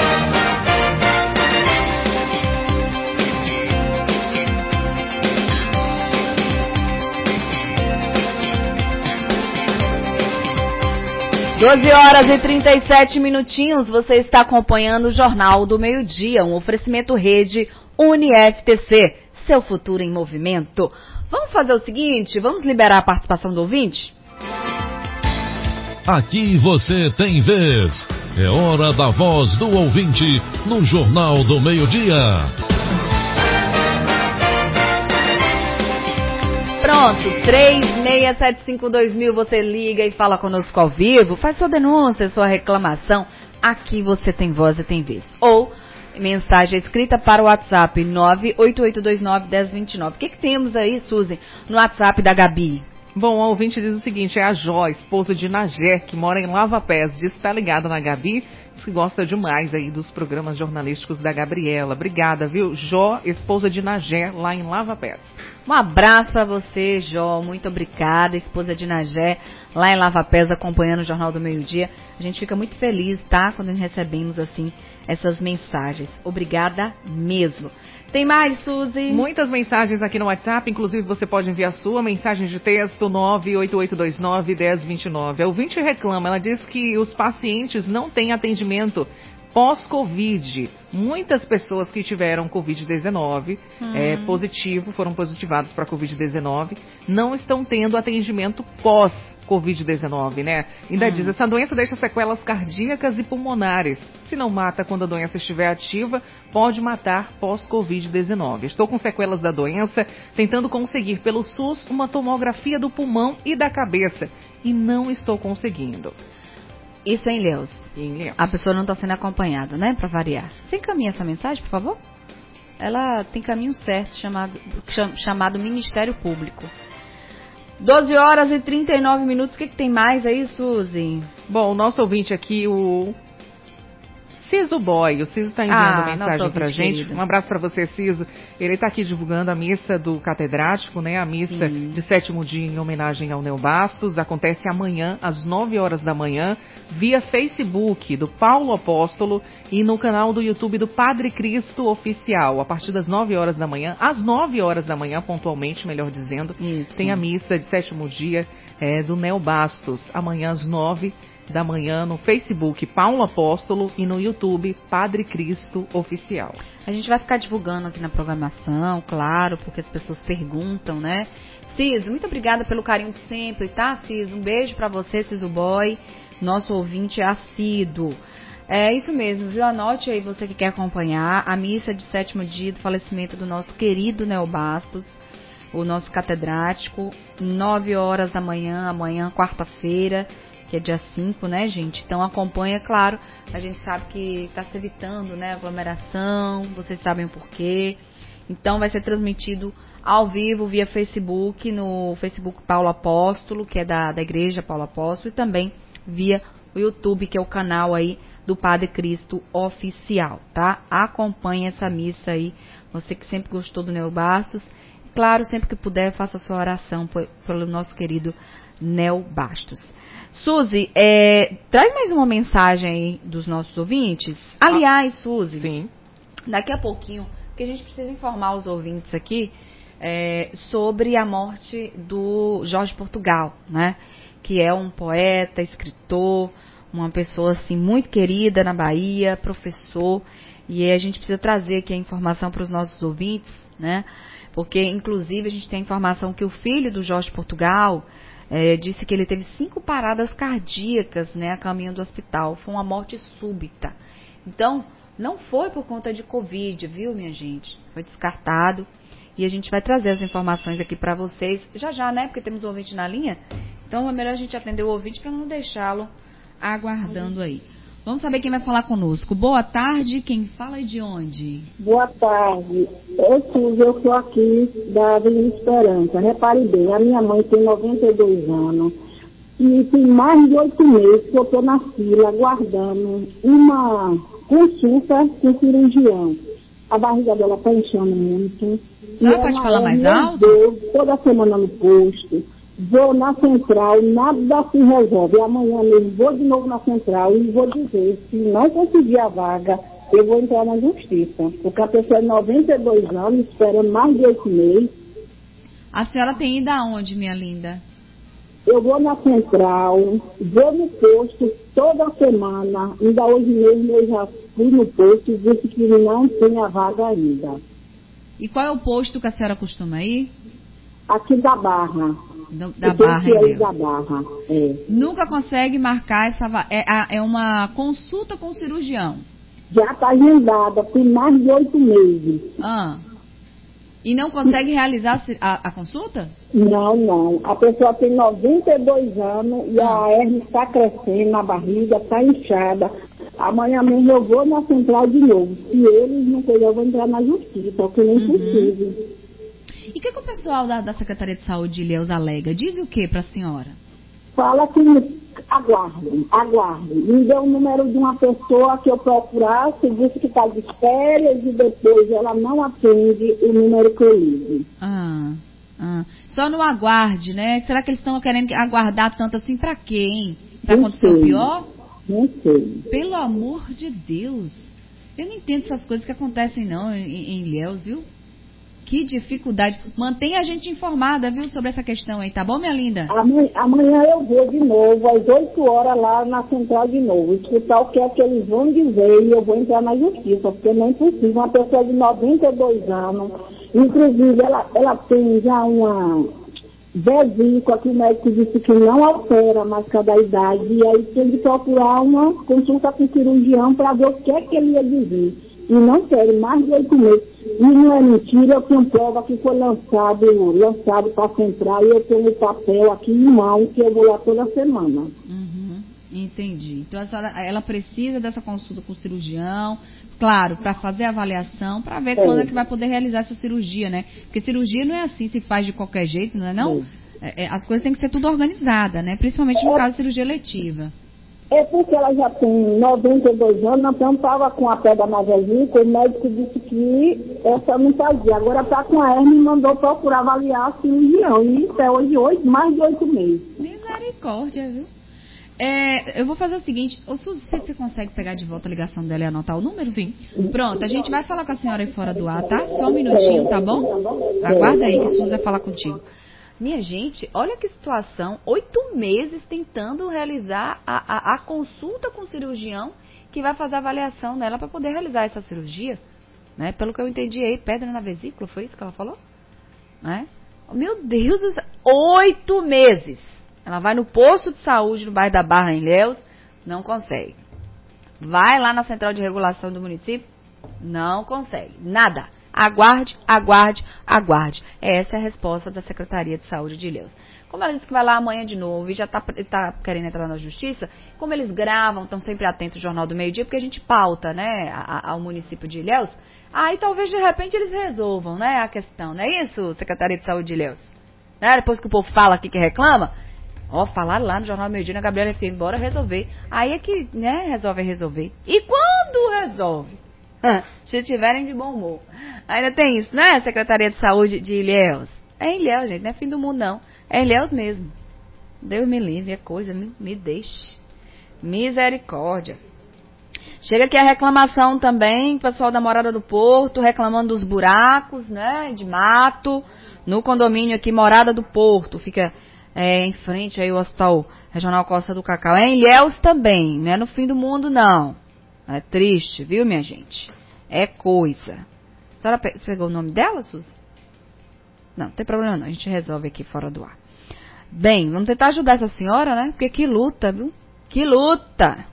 12h37, você está acompanhando o Jornal do Meio-Dia, um oferecimento rede UniFTC, seu futuro em movimento. Vamos fazer o seguinte, vamos liberar a participação do ouvinte? Aqui você tem vez. É hora da voz do ouvinte no Jornal do Meio-Dia. Pronto, 36752000, você liga e fala conosco ao vivo, faz sua denúncia, sua reclamação, aqui você tem voz e tem vez. Ou mensagem escrita para o WhatsApp 988291029. O que temos aí, Suzy, no WhatsApp da Gabi? Bom, o ouvinte diz o seguinte, é a Jó, esposa de Nagé, que mora em Lava Pés, diz que está ligada na Gabi, diz que gosta demais aí dos programas jornalísticos da Gabriela. Obrigada, viu? Jó, esposa de Nagé, lá em Lava Pés. Um abraço para você, Jó, muito obrigada, esposa de Nagé, lá em Lava Pés, acompanhando o Jornal do Meio-Dia. A gente fica muito feliz, tá? Quando recebemos, assim, essas mensagens. Obrigada mesmo. Tem mais, Suzy? Muitas mensagens aqui no WhatsApp, inclusive você pode enviar sua mensagem de texto 988291029. A ouvinte reclama, ela diz que os pacientes não têm atendimento pós-Covid. Muitas pessoas que tiveram Covid-19 positivo, foram positivados para Covid-19, não estão tendo atendimento pós-Covid-19, né? Ainda diz, essa doença deixa sequelas cardíacas e pulmonares. Se não mata quando a doença estiver ativa, pode matar pós-Covid-19. Estou com sequelas da doença, tentando conseguir pelo SUS uma tomografia do pulmão e da cabeça, e não estou conseguindo. Isso é em Ilhéus. Em Ilhéus. A pessoa não está sendo acompanhada, né? Para variar. Você encaminha essa mensagem, por favor? Ela tem caminho certo, chamado Ministério Público. 12h39. O que tem mais aí, Suzy? Bom, o nosso ouvinte aqui, o Ciso Boy. O Ciso está enviando mensagem pra gente. Querido. Um abraço para você, Ciso. Ele está aqui divulgando a missa do catedrático, né? A missa de 7º dia em homenagem ao Neo Bastos. Acontece amanhã, às 9h da manhã, via Facebook do Paulo Apóstolo e no canal do YouTube do Padre Cristo Oficial. A partir das 9h da manhã, às 9h da manhã, pontualmente, melhor dizendo, tem a missa de 7º dia do Neo Bastos. Amanhã, às 9h da manhã, no Facebook Paulo Apóstolo e no YouTube Padre Cristo Oficial. A gente vai ficar divulgando aqui na programação, claro, porque as pessoas perguntam, né? Ciso, muito obrigada pelo carinho de sempre, tá, Ciso? Um beijo pra você, Ciso Boy, nosso ouvinte assíduo. É isso mesmo, viu? Anote aí, você que quer acompanhar a missa de 7º dia do falecimento do nosso querido Neo Bastos, o nosso catedrático, 9h da manhã, amanhã, quarta-feira, que é dia 5, né, gente? Então acompanha, claro, a gente sabe que está se evitando, né, aglomeração, vocês sabem o porquê. Então vai ser transmitido ao vivo via Facebook, no Facebook Paulo Apóstolo, que é da Igreja Paulo Apóstolo, e também via o YouTube, que é o canal aí do Padre Cristo Oficial, tá? Acompanhe essa missa aí, você que sempre gostou do Neo Bastos. Claro, sempre que puder, faça a sua oração pelo nosso querido Nel Bastos. Suzy, traz mais uma mensagem aí dos nossos ouvintes. Aliás, Suzy, Sim. Daqui a pouquinho, porque a gente precisa informar os ouvintes aqui sobre a morte do Jorge Portugal, né? Que é um poeta, escritor, uma pessoa assim muito querida na Bahia, professor, e a gente precisa trazer aqui a informação para os nossos ouvintes, né? Porque, inclusive, a gente tem a informação que o filho do Jorge Portugal disse que ele teve 5 paradas cardíacas, né, a caminho do hospital. Foi uma morte súbita. Então, não foi por conta de Covid, viu, minha gente? Foi descartado. E a gente vai trazer as informações aqui para vocês já, né? Porque temos um ouvinte na linha. Então, é melhor a gente atender o ouvinte para não deixá-lo aguardando aí. Vamos saber quem vai falar conosco. Boa tarde, quem fala e de onde? Boa tarde. Eu sou aqui da Avenida Esperança. Repare bem, a minha mãe tem 92 anos e tem mais de 8 meses que eu estou na fila aguardando uma consulta com cirurgião. A barriga dela está inchando muito. Só pode falar mais alto? Deus, toda semana no posto. Vou na central, nada se resolve. Amanhã mesmo vou de novo na central e vou dizer, se não conseguir a vaga, eu vou entrar na justiça. Porque a pessoa é 92 anos, espera mais de 8 meses. A senhora tem ido aonde, minha linda? Eu vou na central, vou no posto toda semana. Ainda hoje mesmo eu já fui no posto e disse que não tem a vaga ainda. E qual é o posto que a senhora costuma ir? Aqui da Barra. Da Barra, da Barra, Nunca consegue marcar essa é uma consulta com o cirurgião. Já está agendada, tem mais de 8 meses. E não consegue realizar a consulta? Não. A pessoa tem 92 anos e a hernia está crescendo, a barriga está inchada. Amanhã mesmo eu vou na central de novo. Se eles não quiserem, eu vou entrar na justiça, porque nem preciso. E o que o pessoal da Secretaria de Saúde de Ilhéus alega? Diz o que para a senhora? Fala que aguarde. Me deu o número de uma pessoa que eu procurasse, disse que está de férias e depois ela não atende o número que eu ligo. Só no aguarde, né? Será que eles estão querendo aguardar tanto assim para quê, hein? Para acontecer o pior? Não sei. Pelo amor de Deus. Eu não entendo essas coisas que acontecem não em Ilhéus, viu? Que dificuldade. Mantenha a gente informada, viu, sobre essa questão aí, tá bom, minha linda? Amanhã eu vou de novo, às 8 horas lá na central de novo, escutar o que é que eles vão dizer e eu vou entrar na justiça, porque não é possível. Uma pessoa de 92 anos, inclusive ela tem já uma vesícula que o médico disse que não altera mais cada idade, e aí tem de procurar uma consulta com o cirurgião para ver o que é que ele ia dizer. E não quero mais de 8 meses. E não é mentira, eu tenho prova que foi lançado para a central e eu tenho o papel aqui em mão que eu vou lá toda semana. Entendi. Então a senhora, ela precisa dessa consulta com o cirurgião, claro, para fazer a avaliação, para ver quando é que vai poder realizar essa cirurgia, né? Porque cirurgia não é assim, se faz de qualquer jeito, não é não? As coisas têm que ser tudo organizada, né? Principalmente no caso de cirurgia eletiva. É porque ela já tem 92 anos, então estava com a pedra na vesícula, o médico disse que essa não fazia. Agora está com a hernia e mandou procurar avaliar a cirurgião. E isso é hoje mais de 8 meses. Misericórdia, viu? Eu vou fazer o seguinte, Suzy, você consegue pegar de volta a ligação dela e anotar o número? Sim. Pronto, a gente vai falar com a senhora aí fora do ar, tá? Só um minutinho, tá bom? Aguarda aí que Suzy vai falar contigo. Minha gente, olha que situação, 8 meses tentando realizar a consulta com o cirurgião que vai fazer a avaliação nela para poder realizar essa cirurgia, né? Pelo que eu entendi aí, pedra na vesícula, foi isso que ela falou? Né? Meu Deus do céu, 8 meses! Ela vai no posto de saúde no bairro da Barra, em Ilhéus, não consegue. Vai lá na central de regulação do município, não consegue, nada. Aguarde. Essa é a resposta da Secretaria de Saúde de Ilhéus. Como ela disse que vai lá amanhã de novo e já está querendo entrar na justiça, como eles gravam, estão sempre atentos ao Jornal do Meio-Dia, porque a gente pauta, né, ao município de Ilhéus, aí talvez de repente eles resolvam, né, a questão, não é isso, Secretaria de Saúde de Ilhéus? Né? Depois que o povo fala aqui que reclama, falaram lá no Jornal do Meio-Dia, na Gabriela FM, bora resolver. Aí é que, né, resolve. E quando resolve? Se tiverem de bom humor. Ainda tem isso, né? Secretaria de Saúde de Ilhéus. É em Ilhéus, gente, não é fim do mundo, não. É em Ilhéus mesmo. Deus me livre, é coisa, me deixe. Misericórdia. Chega aqui a reclamação também, pessoal da Morada do Porto, reclamando dos buracos, né, de mato, no condomínio aqui, Morada do Porto, fica em frente aí o Hospital Regional Costa do Cacau. É em Ilhéus também, não é no fim do mundo, não. É triste, viu, minha gente? É coisa. A senhora pegou o nome dela, Suzy? Não tem problema não, a gente resolve aqui fora do ar. Bem, vamos tentar ajudar essa senhora, né? Porque que luta, viu? Que luta!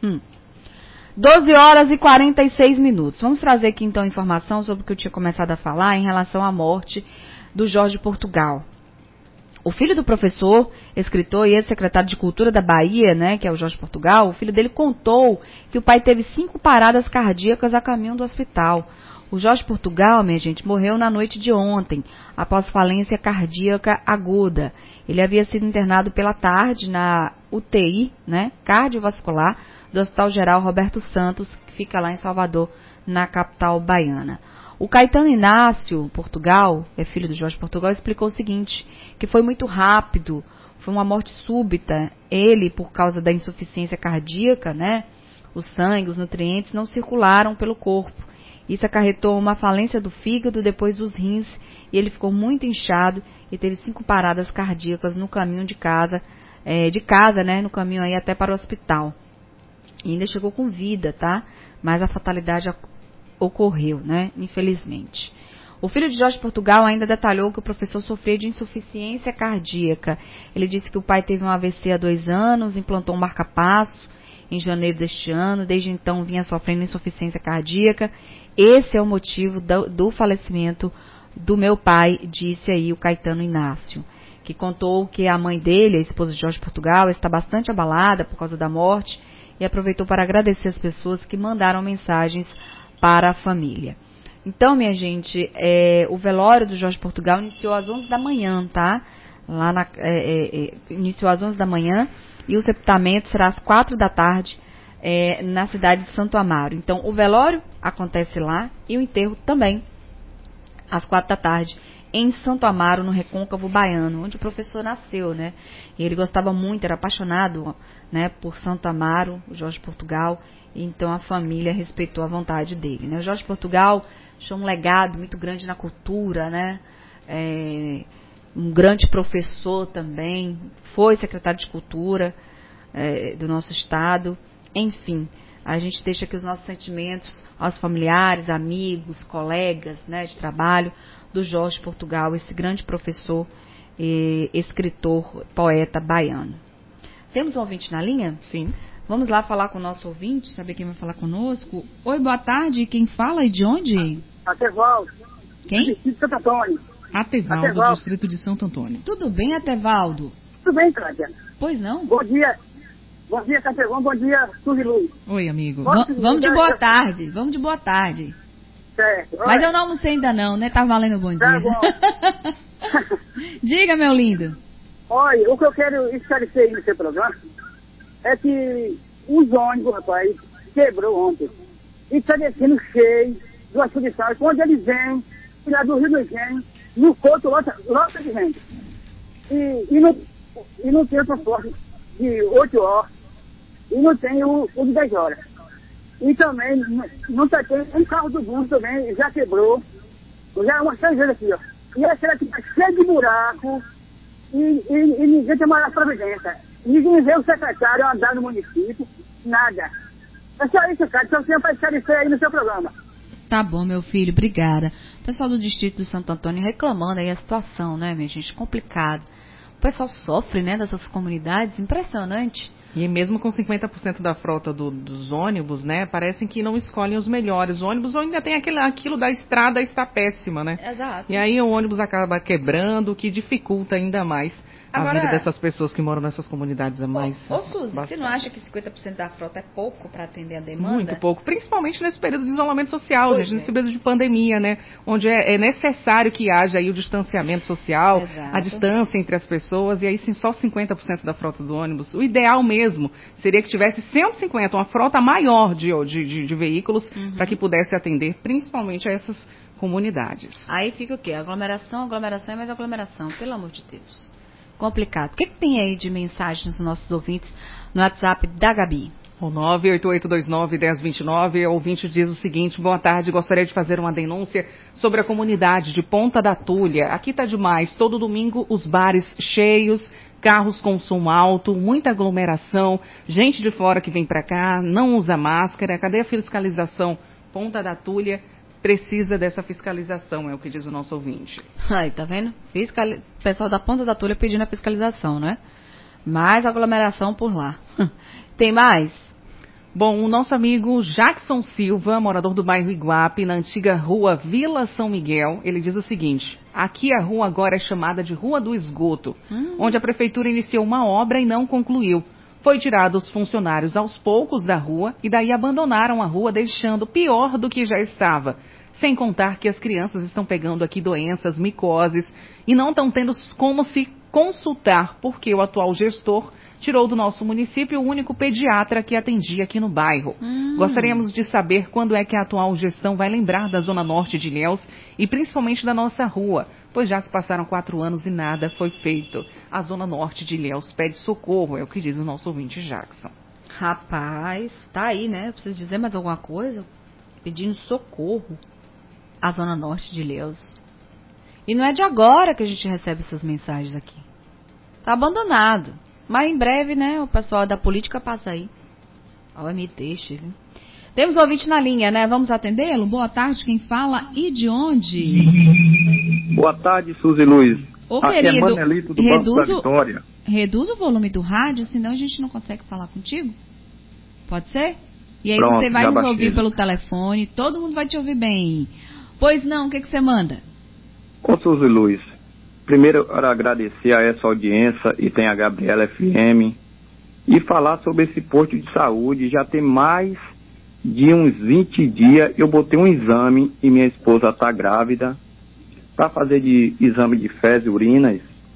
12 horas e 46 minutos. Vamos trazer aqui então informação sobre o que eu tinha começado a falar em relação à morte do Jorge Portugal. O filho do professor, escritor e ex-secretário de Cultura da Bahia, né, que é o Jorge Portugal, o filho dele contou que o pai teve 5 paradas cardíacas a caminho do hospital. O Jorge Portugal, minha gente, morreu na noite de ontem, após falência cardíaca aguda. Ele havia sido internado pela tarde na UTI, né, cardiovascular, do Hospital Geral Roberto Santos, que fica lá em Salvador, na capital baiana. O Caetano Inácio Portugal, é filho do Jorge Portugal, explicou o seguinte, que foi muito rápido, foi uma morte súbita. Ele, por causa da insuficiência cardíaca, né, o sangue, os nutrientes não circularam pelo corpo. Isso acarretou uma falência do fígado, depois dos rins, e ele ficou muito inchado e teve 5 paradas cardíacas no caminho de casa, né, no caminho aí até para o hospital. E ainda chegou com vida, tá? Mas a fatalidade ocorreu, né? Infelizmente. O filho de Jorge Portugal ainda detalhou que o professor sofria de insuficiência cardíaca. Ele disse que o pai teve um AVC há 2 anos, implantou um marca-passo em janeiro deste ano, desde então vinha sofrendo insuficiência cardíaca. Esse é o motivo do falecimento do meu pai, disse aí o Caetano Inácio, que contou que a mãe dele, a esposa de Jorge Portugal, está bastante abalada por causa da morte e aproveitou para agradecer as pessoas que mandaram mensagens para a família. Então, minha gente, o velório do Jorge Portugal iniciou às 11 da manhã, tá? Iniciou às 11 da manhã e o sepultamento será às 4 da tarde na cidade de Santo Amaro. Então, o velório acontece lá e o enterro também às 4 da tarde em Santo Amaro, no Recôncavo Baiano, onde o professor nasceu, né? E ele gostava muito, era apaixonado, né, por Santo Amaro, o Jorge Portugal, e então a família respeitou a vontade dele, né? O Jorge Portugal deixou um legado muito grande na cultura, né? Um grande professor também, foi secretário de Cultura do nosso estado, enfim. A gente deixa aqui os nossos sentimentos aos familiares, amigos, colegas, né, de trabalho do Jorge Portugal, esse grande professor, escritor, poeta baiano. Temos um ouvinte na linha? Sim. Vamos lá falar com o nosso ouvinte, saber quem vai falar conosco. Oi, boa tarde, quem fala e de onde? Atevaldo. Quem? Distrito de Santo Antônio. Atevaldo, do Distrito de Santo Antônio. Tudo bem, Atevaldo? Tudo bem, Cláudia. Pois não? Bom dia. Bom dia, Catevão. Bom dia, Suzy Luz. Oi, amigo. Vamos de boa tarde. Vamos de boa tarde. Certo. Mas eu não almocei ainda não, né? Tá valendo bom dia. Tá bom. Diga, meu lindo. Olha, o que eu quero esclarecer aí no seu programa é que os ônibus, rapaz, quebrou ontem. E está descendo cheio do açude de sal. Quando eles vêm, e lá do Rio do Engenho, no Couto, lota de gente. E não tem o transporte de 8 horas. E não tem o de 10 horas. E também não tá tendo um carro do bus também, já quebrou. Já é umas 3 vezes aqui, ó. E essa aqui tá cheia de buraco e ninguém tem mais providência. Ninguém vê o secretário andar no município, nada. É só isso, cara. Então você vai esclarecer aí no seu programa. Tá bom, meu filho, obrigada. O pessoal do Distrito do Santo Antônio reclamando aí a situação, né, minha gente? Complicado. O pessoal sofre, né, dessas comunidades, impressionante. E mesmo com 50% da frota dos ônibus, né, parecem que não escolhem os melhores ônibus, ou ainda tem aquilo da estrada está péssima, né? Exato. E aí o ônibus acaba quebrando, o que dificulta ainda mais a vida dessas pessoas que moram nessas comunidades a mais. Ô Suzy, você não acha que 50% da frota é pouco para atender a demanda? Muito pouco, principalmente nesse período de isolamento social, Pois gente, nesse período de pandemia, né? Onde é necessário que haja aí o distanciamento social, Exato. a distância entre as pessoas, e aí sim só 50% da frota do ônibus. O ideal mesmo seria que tivesse 150, uma frota maior de veículos, para que pudesse atender principalmente a essas comunidades. Aí fica o quê? Aglomeração e mais aglomeração, pelo amor de Deus. complicado. O que tem aí de mensagem nos nossos ouvintes no WhatsApp da Gabi? O 98829-1029, o ouvinte diz o seguinte: boa tarde, gostaria de fazer uma denúncia sobre a comunidade de Ponta da Tulha. Aqui tá demais, todo domingo os bares cheios, carros com som alto, muita aglomeração, gente de fora que vem para cá, não usa máscara. Cadê a fiscalização? Ponta da Tulha precisa dessa fiscalização, é o que diz o nosso ouvinte. Aí, tá vendo? O pessoal da Ponta da Tulha pedindo a fiscalização, né? Mais aglomeração por lá. Tem mais? Bom, o nosso amigo Jackson Silva, morador do bairro Iguape, na antiga rua Vila São Miguel, ele diz o seguinte: aqui a rua agora é chamada de Rua do Esgoto, onde a prefeitura iniciou uma obra e não concluiu. Foi tirado os funcionários aos poucos da rua e daí abandonaram a rua, deixando pior do que já estava. Sem contar que as crianças estão pegando aqui doenças, micoses, e não estão tendo como se consultar, porque o atual gestor tirou do nosso município o único pediatra que atendia aqui no bairro. Gostaríamos de saber quando é que a atual gestão vai lembrar da Zona Norte de Ilhéus e principalmente da nossa rua, pois já se passaram 4 anos e nada foi feito. A Zona Norte de Ilhéus pede socorro, é o que diz o nosso ouvinte Jackson. Rapaz, tá aí, né? Eu preciso dizer mais alguma coisa? Pedindo socorro à Zona Norte de Ilhéus. E não é de agora que a gente recebe essas mensagens aqui. Tá abandonado. Mas em breve, né, o pessoal da política passa aí. Olha, me deixa, viu? Temos um ouvinte na linha, né? Vamos atendê-lo? Boa tarde, quem fala e de onde? Boa tarde, Suzy Luiz. Ô, aqui querido, é Manelito do Banco da Vitória. Reduz o volume do rádio, senão a gente não consegue falar contigo. Pode ser? E aí Pronto, você vai nos baixei. ouvir pelo telefone, todo mundo vai te ouvir bem. Pois não, o que você manda? Ô, Suzy Luiz, primeiro eu quero agradecer a essa audiência e tem a Gabriela FM e falar sobre esse posto de saúde. Já tem mais de uns 20 dias eu botei um exame e minha esposa está grávida para fazer de exame de fezes e urinas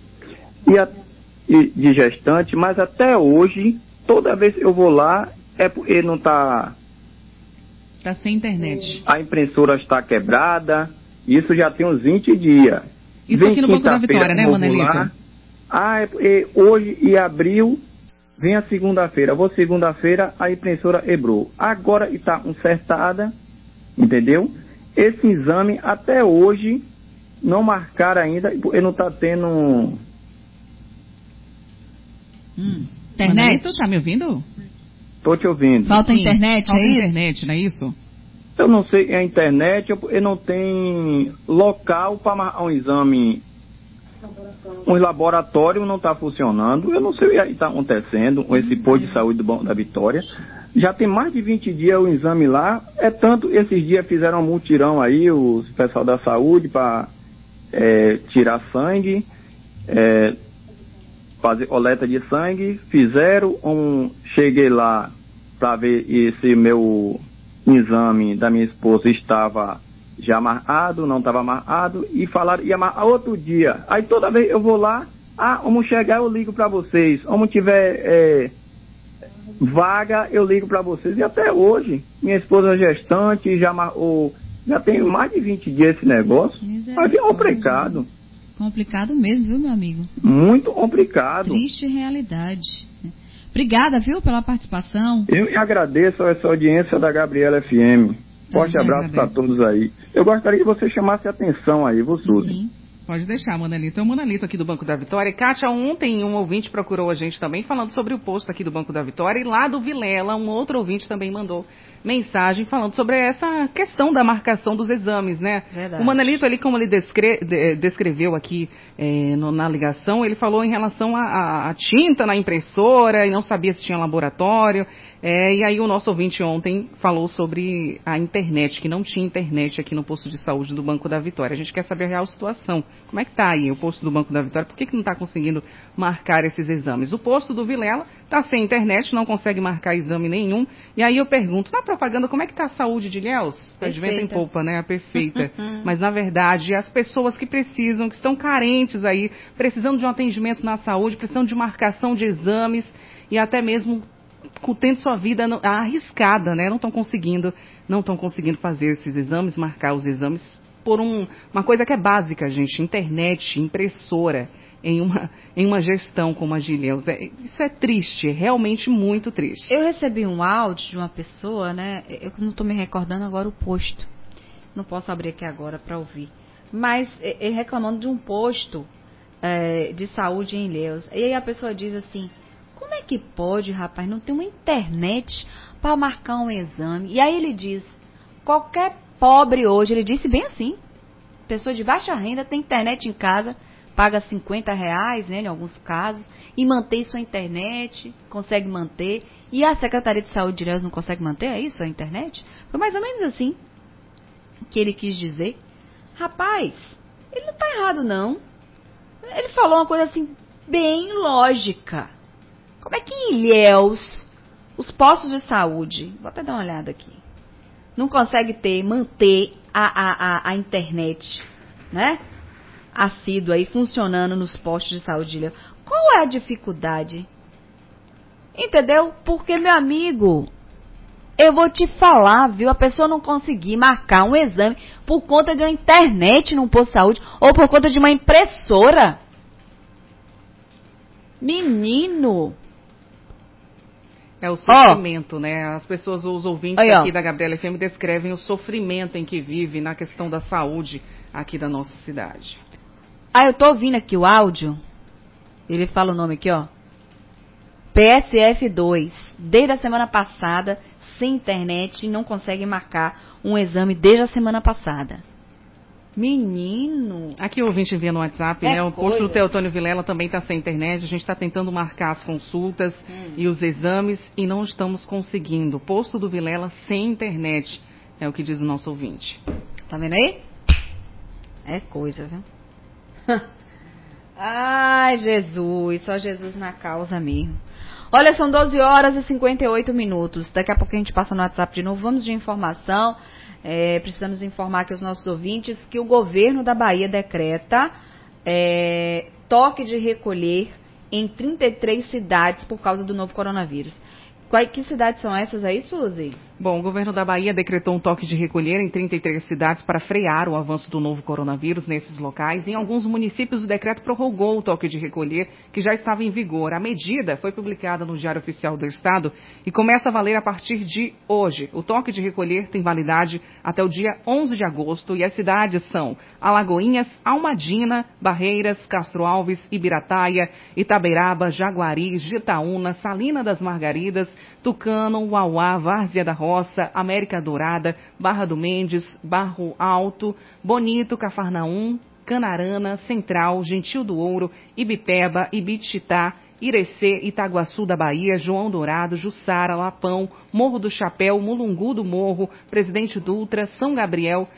e de gestante, mas até hoje, toda vez que eu vou lá, é porque não está... Está sem internet. A impressora está quebrada, isso já tem uns 20 dias. Isso aqui no Banco da Vitória, né, Manelito? Hoje e abril, vem a segunda-feira. Vou segunda-feira, a impressora quebrou. Agora está consertada, entendeu? Esse exame, até hoje, não marcaram ainda, porque não está tendo... Internet? Manelito, tá me ouvindo? Tô te ouvindo. Falta internet, Falta é isso? internet, não é isso? Eu não sei, é a internet, eu não tenho local para marcar um exame. Um laboratório não está funcionando. Eu não sei o que está acontecendo com esse posto de saúde do Banco da Vitória. Já tem mais de 20 dias o exame lá. É tanto, esses dias fizeram um mutirão aí, o pessoal da saúde, para tirar sangue, fazer coleta de sangue. Fizeram, cheguei lá para ver esse meu exame da minha esposa estava já marcado, não estava marcado, e falaram ia marcar outro dia. Aí toda vez eu vou lá, vamos chegar, eu ligo para vocês. Como tiver vaga, eu ligo para vocês. E até hoje, minha esposa é gestante, já marcou, já tem mais de 20 dias esse negócio. Mas é complicado. Complicado mesmo, viu, meu amigo? Muito complicado. Triste realidade. Obrigada, viu, pela participação. Eu agradeço essa audiência da Gabriela FM. Forte abraço para todos aí. Eu gostaria que você chamasse a atenção aí, viu, Suzy? Sim. Pode deixar, Manelito. É o Manelito aqui do Banco da Vitória. Kátia, ontem um ouvinte procurou a gente também falando sobre o posto aqui do Banco da Vitória. E lá do Vilela, um outro ouvinte também mandou mensagem falando sobre essa questão da marcação dos exames, né? Verdade. O Manelito ali, como ele descreveu aqui na ligação, ele falou em relação à tinta na impressora e não sabia se tinha laboratório. E aí o nosso ouvinte ontem falou sobre a internet, que não tinha internet aqui no posto de saúde do Banco da Vitória. A gente quer saber a real situação. Como é que está aí o posto do Banco da Vitória? Por que não está conseguindo marcar esses exames? O posto do Vilela está sem internet, não consegue marcar exame nenhum. E aí eu pergunto, na propaganda, como é que está a saúde de Ilhéus? Tá de vento em polpa, né? A perfeita. Mas, na verdade, as pessoas que precisam, que estão carentes aí, precisando de um atendimento na saúde, precisando de marcação de exames e até mesmo tendo sua vida arriscada, né? Não estão conseguindo fazer esses exames, marcar os exames por uma coisa que é básica, gente, internet, impressora. em uma gestão como a de Ilhéus. Isso é triste, é realmente muito triste. Eu recebi um áudio de uma pessoa, né? Eu não estou me recordando agora o posto. Não posso abrir aqui agora para ouvir. Mas ele reclamando de um posto de saúde em Ilhéus. E aí a pessoa diz assim, como é que pode, rapaz, não ter uma internet para marcar um exame? E aí ele diz, qualquer pobre hoje, ele disse bem assim, pessoa de baixa renda tem internet em casa, paga R$50, né, em alguns casos, e mantém sua internet, consegue manter. E a Secretaria de Saúde de Ilhéus não consegue manter, é isso, a internet? Foi mais ou menos assim que ele quis dizer. Rapaz, ele não está errado, não. Ele falou uma coisa assim, bem lógica. Como é que em Ilhéus, os postos de saúde, vou até dar uma olhada aqui, não consegue manter a internet, né? Assíduo aí, funcionando nos postos de saúde de Ilhéus. Qual é a dificuldade? Entendeu? Porque, meu amigo, eu vou te falar, viu? A pessoa não conseguir marcar um exame por conta de uma internet num posto de saúde ou por conta de uma impressora. Menino! É o sofrimento, né? As pessoas, os ouvintes aqui da Gabriela FM descrevem o sofrimento em que vive na questão da saúde aqui da nossa cidade. Eu tô ouvindo aqui o áudio. Ele fala o nome aqui, ó. PSF2. Desde a semana passada, sem internet, não consegue marcar um exame desde a semana passada. Menino! Aqui o ouvinte envia no WhatsApp, né? O posto do Teotônio Vilela também está sem internet. A gente está tentando marcar as consultas e os exames e não estamos conseguindo. Posto do Vilela sem internet, é o que diz o nosso ouvinte. Tá vendo aí? É coisa, viu? Ai, Jesus, só Jesus na causa mesmo. Olha, são 12 horas e 58 minutos. Daqui a pouco a gente passa no WhatsApp de novo. Vamos de informação. Precisamos informar aqui os nossos ouvintes que o governo da Bahia decreta toque de recolher em 33 cidades por causa do novo coronavírus. Que cidades são essas aí, Suzy? Bom, o governo da Bahia decretou um toque de recolher em 33 cidades para frear o avanço do novo coronavírus nesses locais. Em alguns municípios, o decreto prorrogou o toque de recolher, que já estava em vigor. A medida foi publicada no Diário Oficial do Estado e começa a valer a partir de hoje. O toque de recolher tem validade até o dia 11 de agosto e as cidades são Alagoinhas, Almadina, Barreiras, Castro Alves, Ibirataia, Itaberaba, Jaguari, Jitaúna, Salina das Margaridas, Tucano, Uauá, Várzea da Roça, América Dourada, Barra do Mendes, Barro Alto, Bonito, Cafarnaum, Canarana, Central, Gentil do Ouro, Ibipeba, Ibititá, Irecê, Itaguaçu da Bahia, João Dourado, Jussara, Lapão, Morro do Chapéu, Mulungu do Morro, Presidente Dutra, São Gabriel,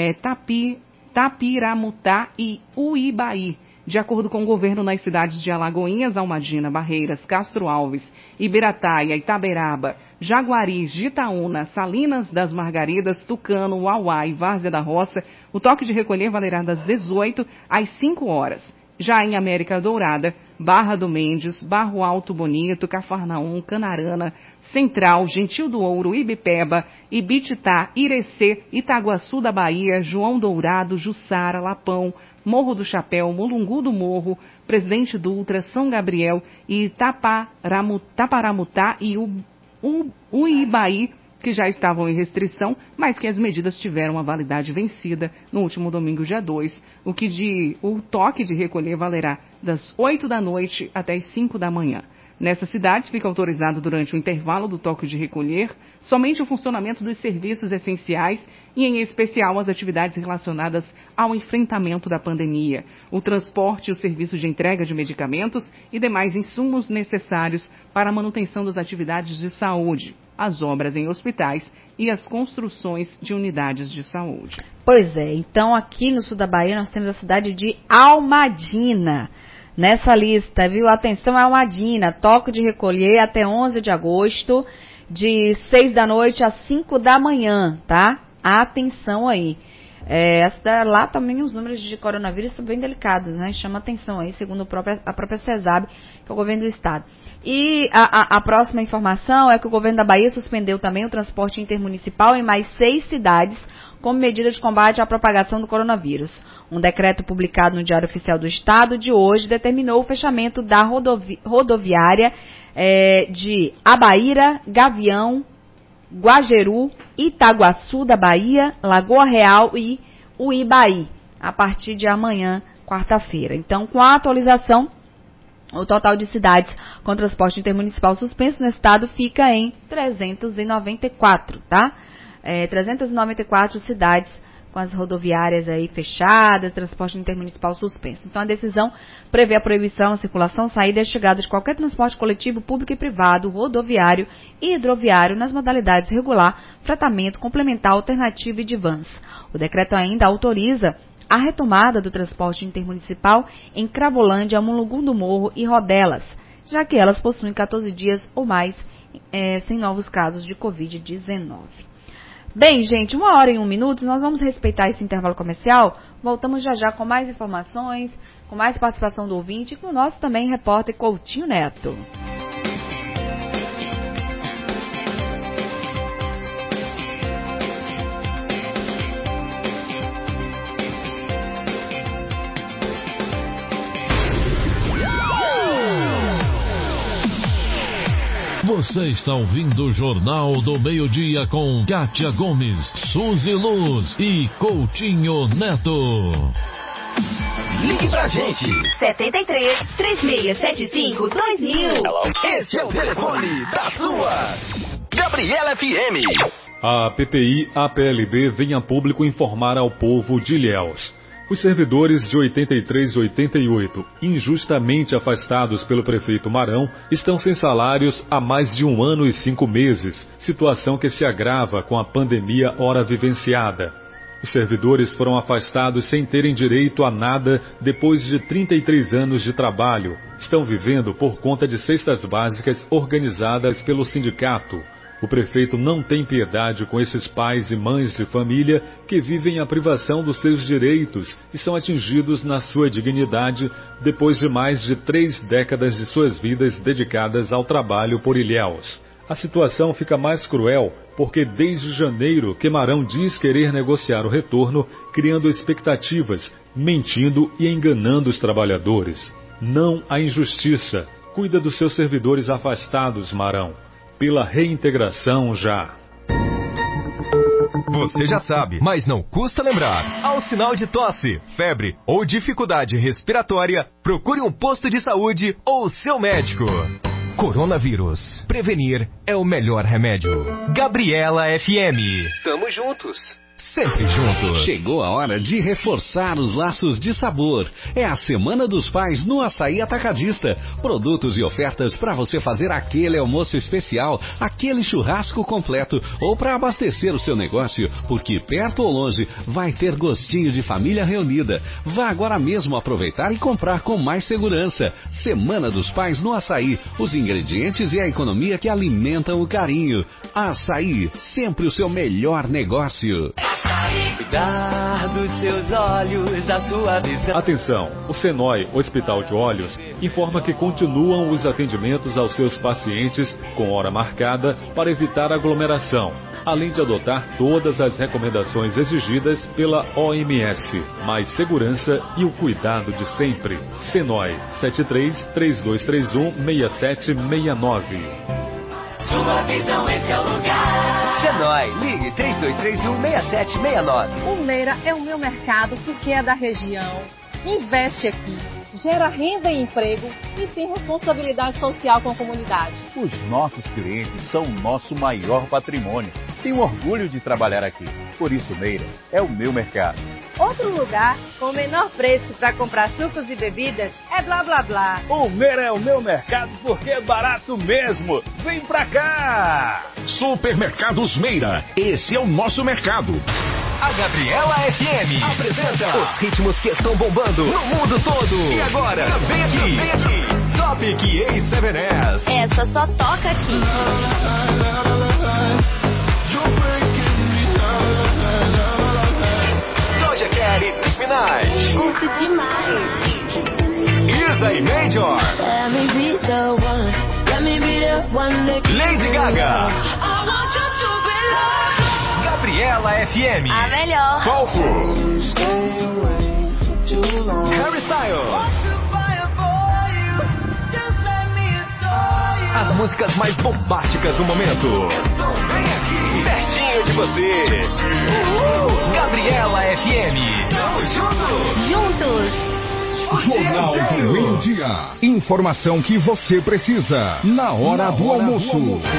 Tapiramutá e Uibaí. De acordo com o governo, nas cidades de Alagoinhas, Almadina, Barreiras, Castro Alves, Ibirataia, Itaberaba, Jaguari, Jitaúna, Salinas das Margaridas, Tucano, Uauá e Várzea da Roça, o toque de recolher valerá das 18 às 5 horas. Já em América Dourada, Barra do Mendes, Barro Alto Bonito, Cafarnaum, Canarana, Central, Gentil do Ouro, Ibipeba, Ibititá, Irecê, Itaguaçu da Bahia, João Dourado, Jussara, Lapão, Morro do Chapéu, Mulungu do Morro, Presidente Dutra, São Gabriel e Taparamutá e Uibaí, que já estavam em restrição, mas que as medidas tiveram a validade vencida no último domingo, dia 2, o toque de recolher valerá das 8 da noite até as 5 da manhã. Nessas cidades fica autorizado durante o intervalo do toque de recolher somente o funcionamento dos serviços essenciais e, em especial, as atividades relacionadas ao enfrentamento da pandemia, o transporte e o serviço de entrega de medicamentos e demais insumos necessários para a manutenção das atividades de saúde, as obras em hospitais e as construções de unidades de saúde. Pois é, então aqui no sul da Bahia nós temos a cidade de Almadina. Nessa lista, viu? Atenção, Almadina, toque de recolher até 11 de agosto, de 6 da noite às 5 da manhã, tá? Atenção aí. Lá também os números de coronavírus estão bem delicados, né? Chama atenção aí, segundo a própria CESAB, que é o governo do estado. E a próxima informação é que o governo da Bahia suspendeu também o transporte intermunicipal em mais 6 cidades, como medida de combate à propagação do coronavírus. Um decreto publicado no Diário Oficial do Estado de hoje determinou o fechamento da rodoviária de Abaíra, Gavião, Guajeru, Itaguaçu da Bahia, Lagoa Real e Uibaí, a partir de amanhã, quarta-feira. Então, com a atualização, o total de cidades com transporte intermunicipal suspenso no estado fica em 394, tá? 394 cidades com as rodoviárias aí fechadas, transporte intermunicipal suspenso. Então, a decisão prevê a proibição à circulação, saída e chegada de qualquer transporte coletivo, público e privado, rodoviário e hidroviário nas modalidades regular, fretamento, complementar, alternativo e de vans. O decreto ainda autoriza a retomada do transporte intermunicipal em Cravolândia, Mulungu do Morro e Rodelas, já que elas possuem 14 dias ou mais sem novos casos de Covid-19. Bem, gente, 1h01, nós vamos respeitar esse intervalo comercial. Voltamos já com mais informações, com mais participação do ouvinte e com o nosso também repórter Coutinho Neto. Você está ouvindo o Jornal do Meio-Dia com Kátia Gomes, Suzy Luz e Coutinho Neto. Ligue pra gente. 73-3675-2000. Esse é o telefone da sua Gabriela FM. A PPI-APLB vem a público informar ao povo de Ilhéus. Os servidores de 83 e 88, injustamente afastados pelo prefeito Marão, estão sem salários há mais de 1 ano e 5 meses, situação que se agrava com a pandemia ora vivenciada. Os servidores foram afastados sem terem direito a nada depois de 33 anos de trabalho. Estão vivendo por conta de cestas básicas organizadas pelo sindicato. O prefeito não tem piedade com esses pais e mães de família que vivem a privação dos seus direitos e são atingidos na sua dignidade depois de mais de 3 décadas de suas vidas dedicadas ao trabalho por Ilhéus. A situação fica mais cruel porque desde janeiro que Marão diz querer negociar o retorno, criando expectativas, mentindo e enganando os trabalhadores. Não há injustiça. Cuida dos seus servidores afastados, Marão. Pela reintegração já. Você já sabe, mas não custa lembrar. Ao sinal de tosse, febre ou dificuldade respiratória, procure um posto de saúde ou seu médico. Coronavírus. Prevenir é o melhor remédio. Gabriela FM. Tamo juntos. Sempre juntos. Chegou a hora de reforçar os laços de sabor. É a Semana dos Pais no Açaí Atacadista. Produtos e ofertas para você fazer aquele almoço especial, aquele churrasco completo ou para abastecer o seu negócio, porque perto ou longe vai ter gostinho de família reunida. Vá agora mesmo aproveitar e comprar com mais segurança. Semana dos Pais no Açaí. Os ingredientes e a economia que alimentam o carinho. Açaí, sempre o seu melhor negócio. Cuidar dos seus olhos, da sua visão. Atenção, o Senói Hospital de Olhos informa que continuam os atendimentos aos seus pacientes com hora marcada para evitar aglomeração, além de adotar todas as recomendações exigidas pela OMS. Mais segurança e o cuidado de sempre. Senói 73-3231-6769. Sua visão, esse é o lugar. Senói, ligue 3231-6769. O Meira é o meu mercado porque é da região. Investe aqui, gera renda e emprego e tem responsabilidade social com a comunidade. Os nossos clientes são o nosso maior patrimônio. Tenho orgulho de trabalhar aqui. Por isso, Meira é o meu mercado. Outro lugar com o menor preço para comprar sucos e bebidas é Blá Blá Blá. O Meira é o meu mercado porque é barato mesmo. Vem pra cá! Supermercados Meira. Esse é o nosso mercado. A Gabriela FM apresenta os ritmos que estão bombando no mundo todo. E agora, vem aqui. Topic A7S. Essa só toca aqui. Doja Cat e Nicki Minaj. Curto demais. Isa e Major. Lady Gaga. Gabriela FM. A melhor. Palco. Harry Styles. As músicas mais bombásticas do momento. Vem aqui, pertinho de você. Gabriela FM. Tamo juntos. Jornal do Meio-Dia. Informação que você precisa na hora do almoço.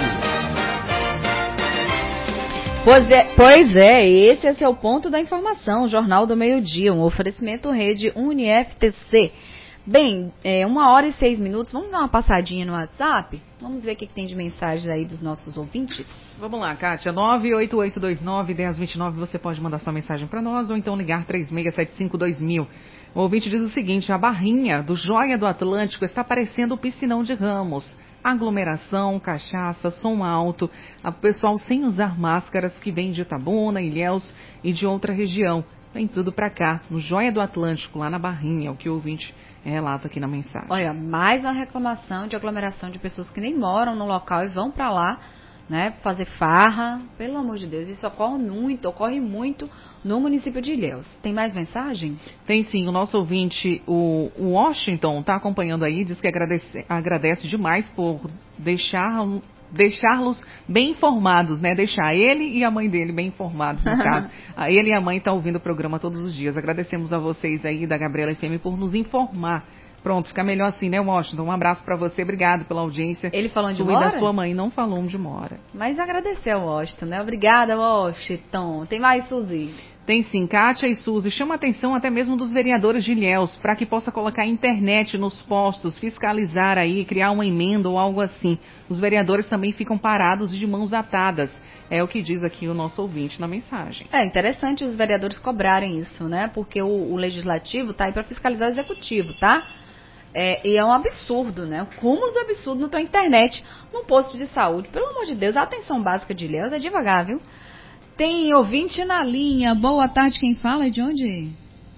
Pois é, esse é seu ponto da informação, Jornal do Meio-Dia, um oferecimento rede UniFTC. Bem, 1h06, vamos dar uma passadinha no WhatsApp? Vamos ver o que tem de mensagens aí dos nossos ouvintes? Vamos lá, Kátia, 98829-1029, você pode mandar sua mensagem para nós ou então ligar 3675-2000. O ouvinte diz o seguinte: a barrinha do Joia do Atlântico está parecendo o Piscinão de Ramos. Aglomeração, cachaça, som alto, o pessoal sem usar máscaras que vem de Itabuna, Ilhéus e de outra região. Vem tudo para cá, no Joia do Atlântico, lá na barrinha, o que o ouvinte relata aqui na mensagem. Olha, mais uma reclamação de aglomeração de pessoas que nem moram no local e vão para lá, né, fazer farra. Pelo amor de Deus, isso ocorre muito no município de Ilhéus. Tem mais mensagem? Tem sim, o nosso ouvinte, o Washington, está acompanhando aí, diz que agradece demais por deixá-los bem informados, né? Deixar ele e a mãe dele bem informados, no caso. Ele e a mãe estão ouvindo o programa todos os dias. Agradecemos a vocês aí da Gabriela FM por nos informar. Pronto, fica melhor assim, né, Washington? Um abraço pra você, obrigado pela audiência. Ele falou onde mora? mora? E da sua mãe não falou onde mora. Mas agradecer ao Washington, né? Obrigada, Washington. Tem mais, Suzy? Tem sim, Kátia e Suzy. Chama a atenção até mesmo dos vereadores de Ilhéus, para que possa colocar internet nos postos, fiscalizar aí, criar uma emenda ou algo assim. Os vereadores também ficam parados e de mãos atadas. É o que diz aqui o nosso ouvinte na mensagem. É interessante os vereadores cobrarem isso, né? Porque o legislativo tá aí para fiscalizar o executivo, tá? E é um absurdo, né? O cúmulo do absurdo não tem internet num posto de saúde. Pelo amor de Deus, a atenção básica de Ilhéus é devagar, viu? Tem ouvinte na linha. Boa tarde, quem fala? De onde?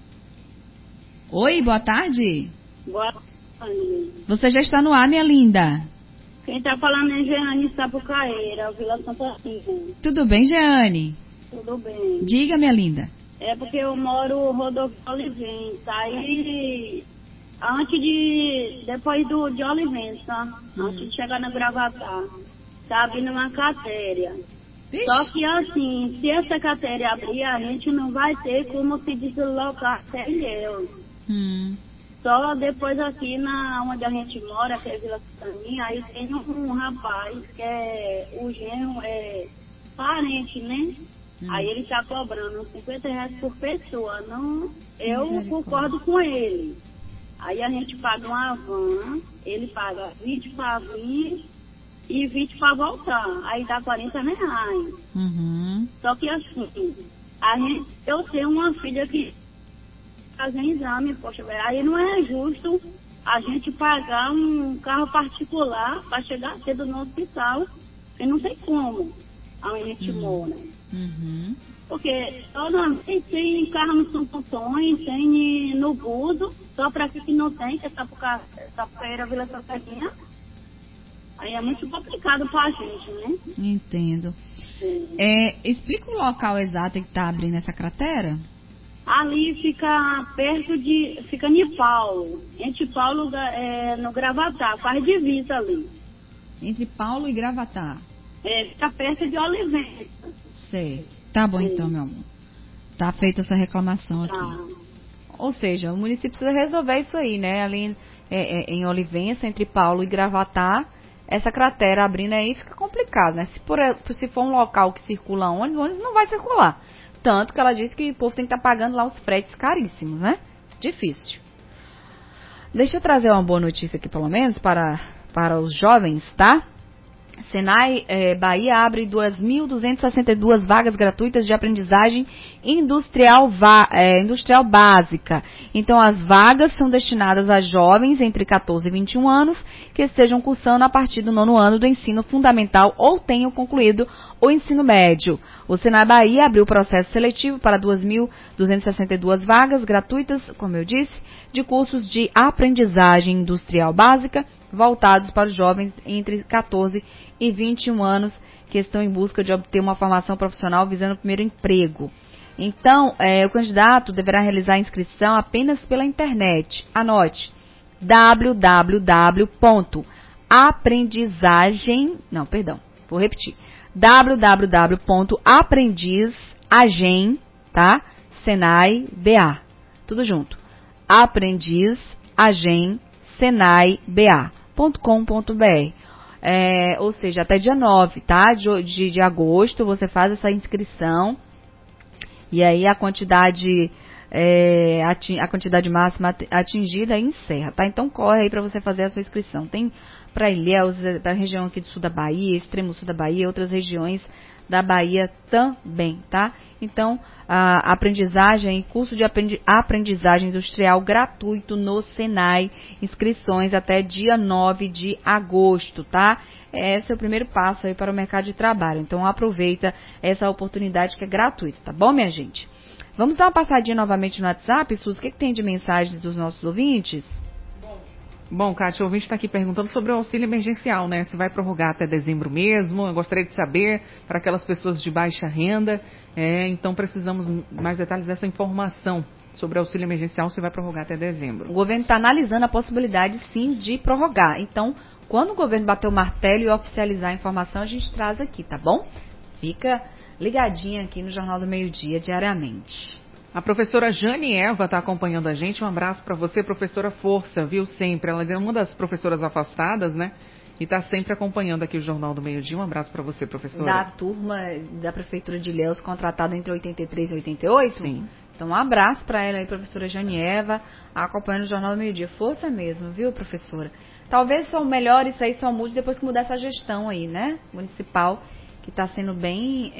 Oi, boa tarde. Boa tarde. Você já está no ar, minha linda. Quem está falando é Jeane Sapucaíra, Vila Santa Rita. Tudo bem, Jeane? Tudo bem. Diga, minha linda. É porque eu moro Rodolfo Olivença. Aí, depois de Olivença, antes de chegar na Gravatá, tá abrindo uma catéria. Vixe. Só que assim, se essa catéria abrir, a gente não vai ter como se deslocar até Ilhéus. Só depois aqui onde a gente mora, que é Vila Santaninha, aí tem um rapaz que o genro é parente, né? Aí ele tá cobrando R$50 por pessoa. Não, eu concordo com ele. Aí a gente paga uma van, ele paga 20 para vir e 20 para voltar. Aí dá R$40. Só que assim, eu tenho uma filha que fazer exame, poxa, aí não é justo a gente pagar um carro particular para chegar cedo no hospital, porque não tem como onde a gente mora. Porque toda vez tem carro no São Antônio, tem no Budo, só para que não tem, que é Sapucaíra, Vila Santaninha. Aí é muito complicado para a gente, né? Entendo. Explica o local exato que está abrindo essa cratera. Ali fica fica em Paulo. Entre Paulo no Gravatá, faz divisa ali. Entre Paulo e Gravatá. Fica perto de Olivença. Certo. Tá bom então, meu amor. Tá feita essa reclamação aqui. Ou seja, o município precisa resolver isso aí, né? Ali em Olivença, entre Paulo e Gravatá, essa cratera abrindo aí fica complicado, né? Se for um local que circula ônibus não vai circular. Tanto que ela disse que o povo tem que estar pagando lá os fretes caríssimos, né? Difícil. Deixa eu trazer uma boa notícia aqui, pelo menos, para os jovens, tá? Senai Bahia abre 2.262 vagas gratuitas de aprendizagem industrial básica. Então, as vagas são destinadas a jovens entre 14 e 21 anos que estejam cursando a partir do 9º ano do ensino fundamental ou tenham concluído o ensino médio. O Senai Bahia abriu o processo seletivo para 2.262 vagas gratuitas, como eu disse, de cursos de aprendizagem industrial básica voltados para os jovens entre 14 e 21 anos que estão em busca de obter uma formação profissional visando o primeiro emprego. Então, o candidato deverá realizar a inscrição apenas pela internet. Anote, www.aprendizagem, tá? Senai BA. Tudo junto. aprendizagem.senai.ba.com.br. Ou seja, até dia 9, tá? De agosto você faz essa inscrição. E aí a quantidade máxima atingida e encerra, tá? Então corre aí para você fazer a sua inscrição. Tem para Ilhéus, para a região aqui do sul da Bahia, extremo sul da Bahia, outras regiões da Bahia também, tá? Então, a aprendizagem, curso de aprendizagem industrial gratuito no Senai, inscrições até dia 9 de agosto, tá? Esse é o primeiro passo aí para o mercado de trabalho. Então, aproveita essa oportunidade que é gratuita, tá bom, minha gente? Vamos dar uma passadinha novamente no WhatsApp, Suzy, o que tem de mensagens dos nossos ouvintes? Bom, Kátia, o ouvinte está aqui perguntando sobre o auxílio emergencial, né? Se vai prorrogar até dezembro mesmo. Eu gostaria de saber, para aquelas pessoas de baixa renda, então precisamos mais detalhes dessa informação sobre o auxílio emergencial, se vai prorrogar até dezembro. O governo está analisando a possibilidade, sim, de prorrogar. Então, quando o governo bater o martelo e oficializar a informação, a gente traz aqui, tá bom? Fica ligadinha aqui no Jornal do Meio-Dia, diariamente. A professora Jane Eva está acompanhando a gente. Um abraço para você, professora Força, viu? Sempre. Ela é uma das professoras afastadas, né? E está sempre acompanhando aqui o Jornal do Meio-Dia. Um abraço para você, professora. Da turma da Prefeitura de Ilhéus, contratada entre 83 e 88? Sim. Então, um abraço para ela aí, professora Jane Eva, acompanhando o Jornal do Meio-Dia. Força mesmo, viu, professora? Talvez só melhore isso aí, só mude depois que mudar essa gestão aí, né? Municipal, que está sendo bem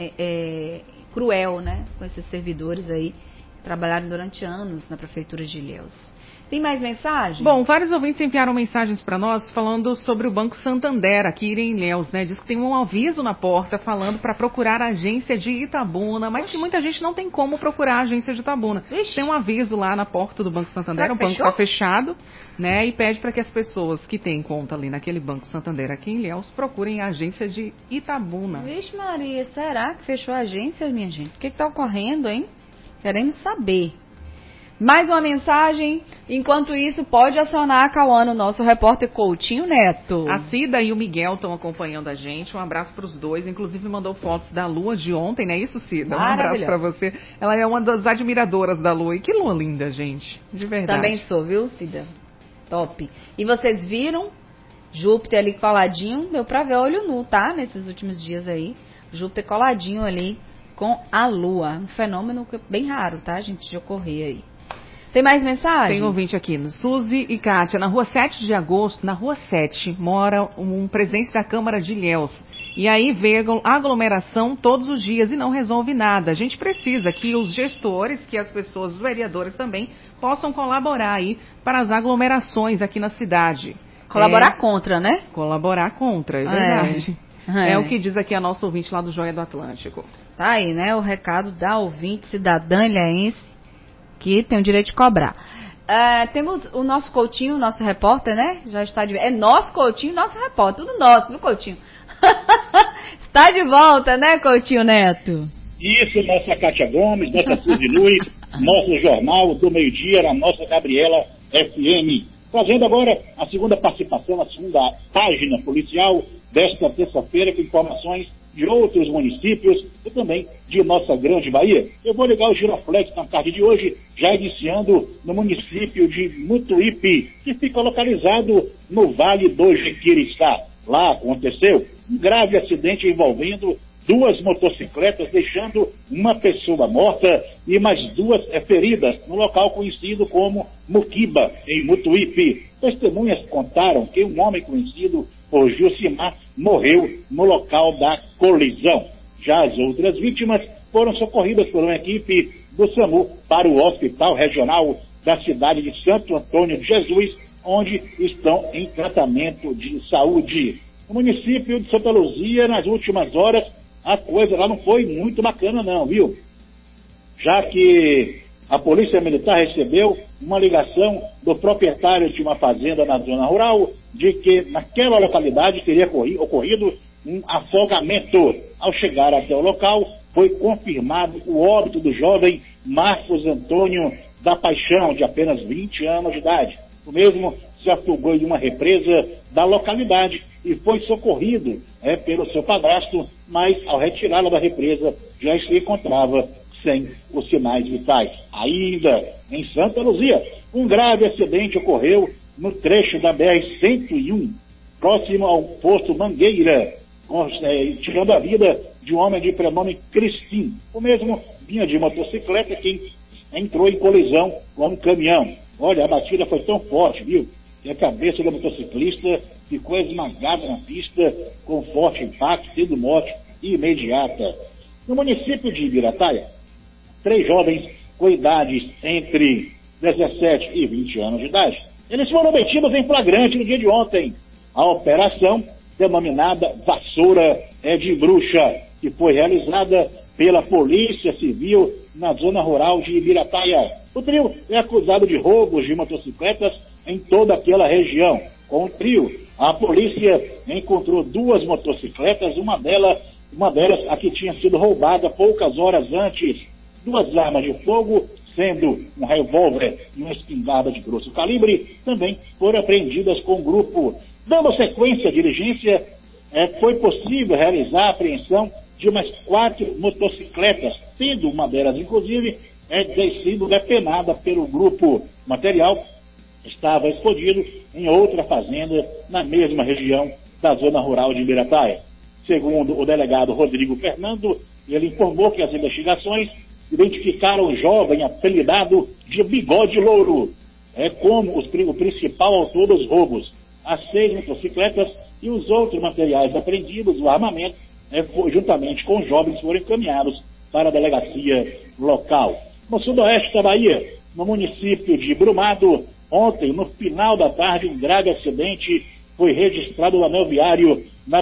cruel, né? Com esses servidores aí. Trabalharam durante anos na Prefeitura de Ilhéus. Tem mais mensagem? Bom, vários ouvintes enviaram mensagens para nós falando sobre o Banco Santander aqui em Ilhéus, né? Diz que tem um aviso na porta falando para procurar a agência de Itabuna, mas que muita gente não tem como procurar a agência de Itabuna. Ixi. Tem um aviso lá na porta do Banco Santander, o banco fechou? está fechado, né? E pede para que as pessoas que têm conta ali naquele Banco Santander aqui em Ilhéus procurem a agência de Itabuna. Vixe Maria, será que fechou a agência, minha gente? O que está ocorrendo, hein? Queremos saber. Mais uma mensagem. Enquanto isso, pode acionar a Cauã, o nosso repórter Coutinho Neto. A Cida e o Miguel estão acompanhando a gente. Um abraço para os dois. Inclusive mandou fotos da lua de ontem, não é isso, Cida? Um abraço para você. Ela é uma das admiradoras da lua. E que lua linda, gente. De verdade. Também sou, viu, Cida? Top. E vocês viram? Júpiter ali coladinho. Deu para ver olho nu, tá? Nesses últimos dias aí. Júpiter coladinho ali com a Lua. Um fenômeno bem raro, tá, gente, de ocorrer aí. Tem mais mensagem? Tem ouvinte aqui. Suzy e Kátia, na rua 7 de agosto, na rua 7, mora um presidente da Câmara de Ilhéus. E aí vê aglomeração todos os dias e não resolve nada. A gente precisa que os gestores, que as pessoas, os vereadores também, possam colaborar aí para as aglomerações aqui na cidade. Colaborar contra, né? Colaborar contra, é verdade. É o que diz aqui a nossa ouvinte lá do Joia do Atlântico. Tá aí, né? O recado da ouvinte cidadã ilhéense que tem o direito de cobrar. Temos o nosso Coutinho, o nosso repórter, né? Já está de... É nosso Coutinho, nosso repórter. Tudo nosso, viu, Coutinho? Está de volta, né, Coutinho Neto? Isso, nossa Kátia Gomes, nossa Suzy Luiz, nosso Jornal do Meio-Dia, a nossa Gabriela FM. Fazendo agora a segunda participação, a segunda página policial desta terça-feira, com informações de outros municípios e também de nossa grande Bahia. Eu vou ligar o Giroflex na tarde de hoje, já iniciando no município de Mutuípe, que fica localizado no Vale do Jequiriçá. Lá aconteceu um grave acidente envolvendo 2 motocicletas, deixando uma pessoa morta e mais 2 feridas no local conhecido como Muquiba, em Mutuípe. Testemunhas contaram que um homem conhecido por Gilcimar morreu no local da colisão. Já as outras vítimas foram socorridas por uma equipe do SAMU para o Hospital Regional da cidade de Santo Antônio de Jesus, onde estão em tratamento de saúde. No município de Santa Luzia, nas últimas horas, a coisa lá não foi muito bacana não, viu? Já que a Polícia Militar recebeu uma ligação do proprietário de uma fazenda na zona rural de que naquela localidade teria ocorrido um afogamento. Ao chegar até o local, foi confirmado o óbito do jovem Marcos Antônio da Paixão, de apenas 20 anos de idade. O mesmo se afogou em uma represa da localidade e foi socorrido pelo seu padrasto, mas ao retirá-lo da represa já se encontrava sem os sinais vitais. Ainda em Santa Luzia, um grave acidente ocorreu no trecho da BR-101, próximo ao posto Mangueira, tirando a vida de um homem de prenome Cristim. O mesmo vinha de motocicleta que entrou em colisão com um caminhão. Olha, a batida foi tão forte, viu, que a cabeça do motociclista ficou esmagada na pista com forte impacto, tendo morte imediata. No município de Ibirataia, 3 jovens com idades entre 17 e 20 anos de idade, eles foram detidos em flagrante no dia de ontem. A operação, denominada Vassoura de Bruxa, que foi realizada pela Polícia Civil na zona rural de Ibirataia. O trio é acusado de roubos de motocicletas em toda aquela região. Com o trio, a polícia encontrou 2 motocicletas, uma delas a que tinha sido roubada poucas horas antes, 2 armas de fogo, sendo um revólver e uma espingarda de grosso calibre, também foram apreendidas com o grupo. Dando sequência à diligência, foi possível realizar a apreensão de umas 4 motocicletas, sendo uma delas, inclusive, sido depenada pelo grupo. O material estava escondido em outra fazenda na mesma região da zona rural de Ibirataia. Segundo o delegado Rodrigo Fernando, ele informou que as investigações identificaram o jovem apelidado de Bigode Louro como o principal autor dos roubos. As 6 motocicletas e os outros materiais apreendidos, o armamento, juntamente com os jovens, foram encaminhados para a delegacia local. No sudoeste da Bahia, no município de Brumado, ontem, no final da tarde, um grave acidente foi registrado no anel viário da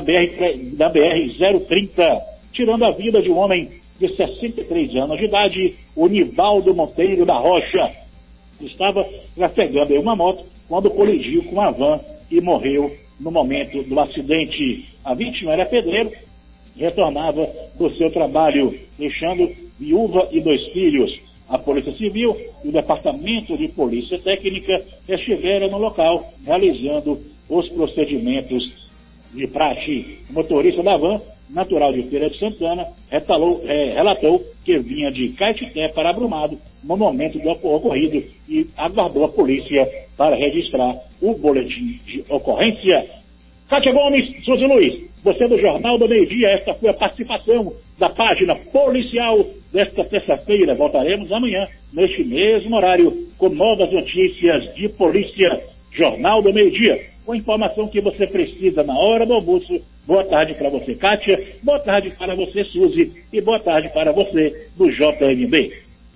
BR-030, tirando a vida de um homem de 63 anos de idade, o Nivaldo Monteiro da Rocha. Estava trafegando em uma moto quando colidiu com a van e morreu no momento do acidente. A vítima era pedreiro e retornava do seu trabalho, deixando viúva e 2 filhos. A Polícia Civil e o Departamento de Polícia Técnica estiveram no local realizando os procedimentos de praxe. O motorista da van, natural de Feira de Santana, relatou que vinha de Caetité para Brumado no momento do ocorrido e aguardou a polícia para registrar o boletim de ocorrência. Kátia Gomes, Suzy Luiz, você do Jornal do Meio-Dia, esta foi a participação da página policial desta terça-feira. Voltaremos amanhã, neste mesmo horário, com novas notícias de polícia. Jornal do Meio-Dia, com a informação que você precisa na hora do almoço. Boa tarde para você, Kátia. Boa tarde para você, Suzy. E boa tarde para você, do JMB.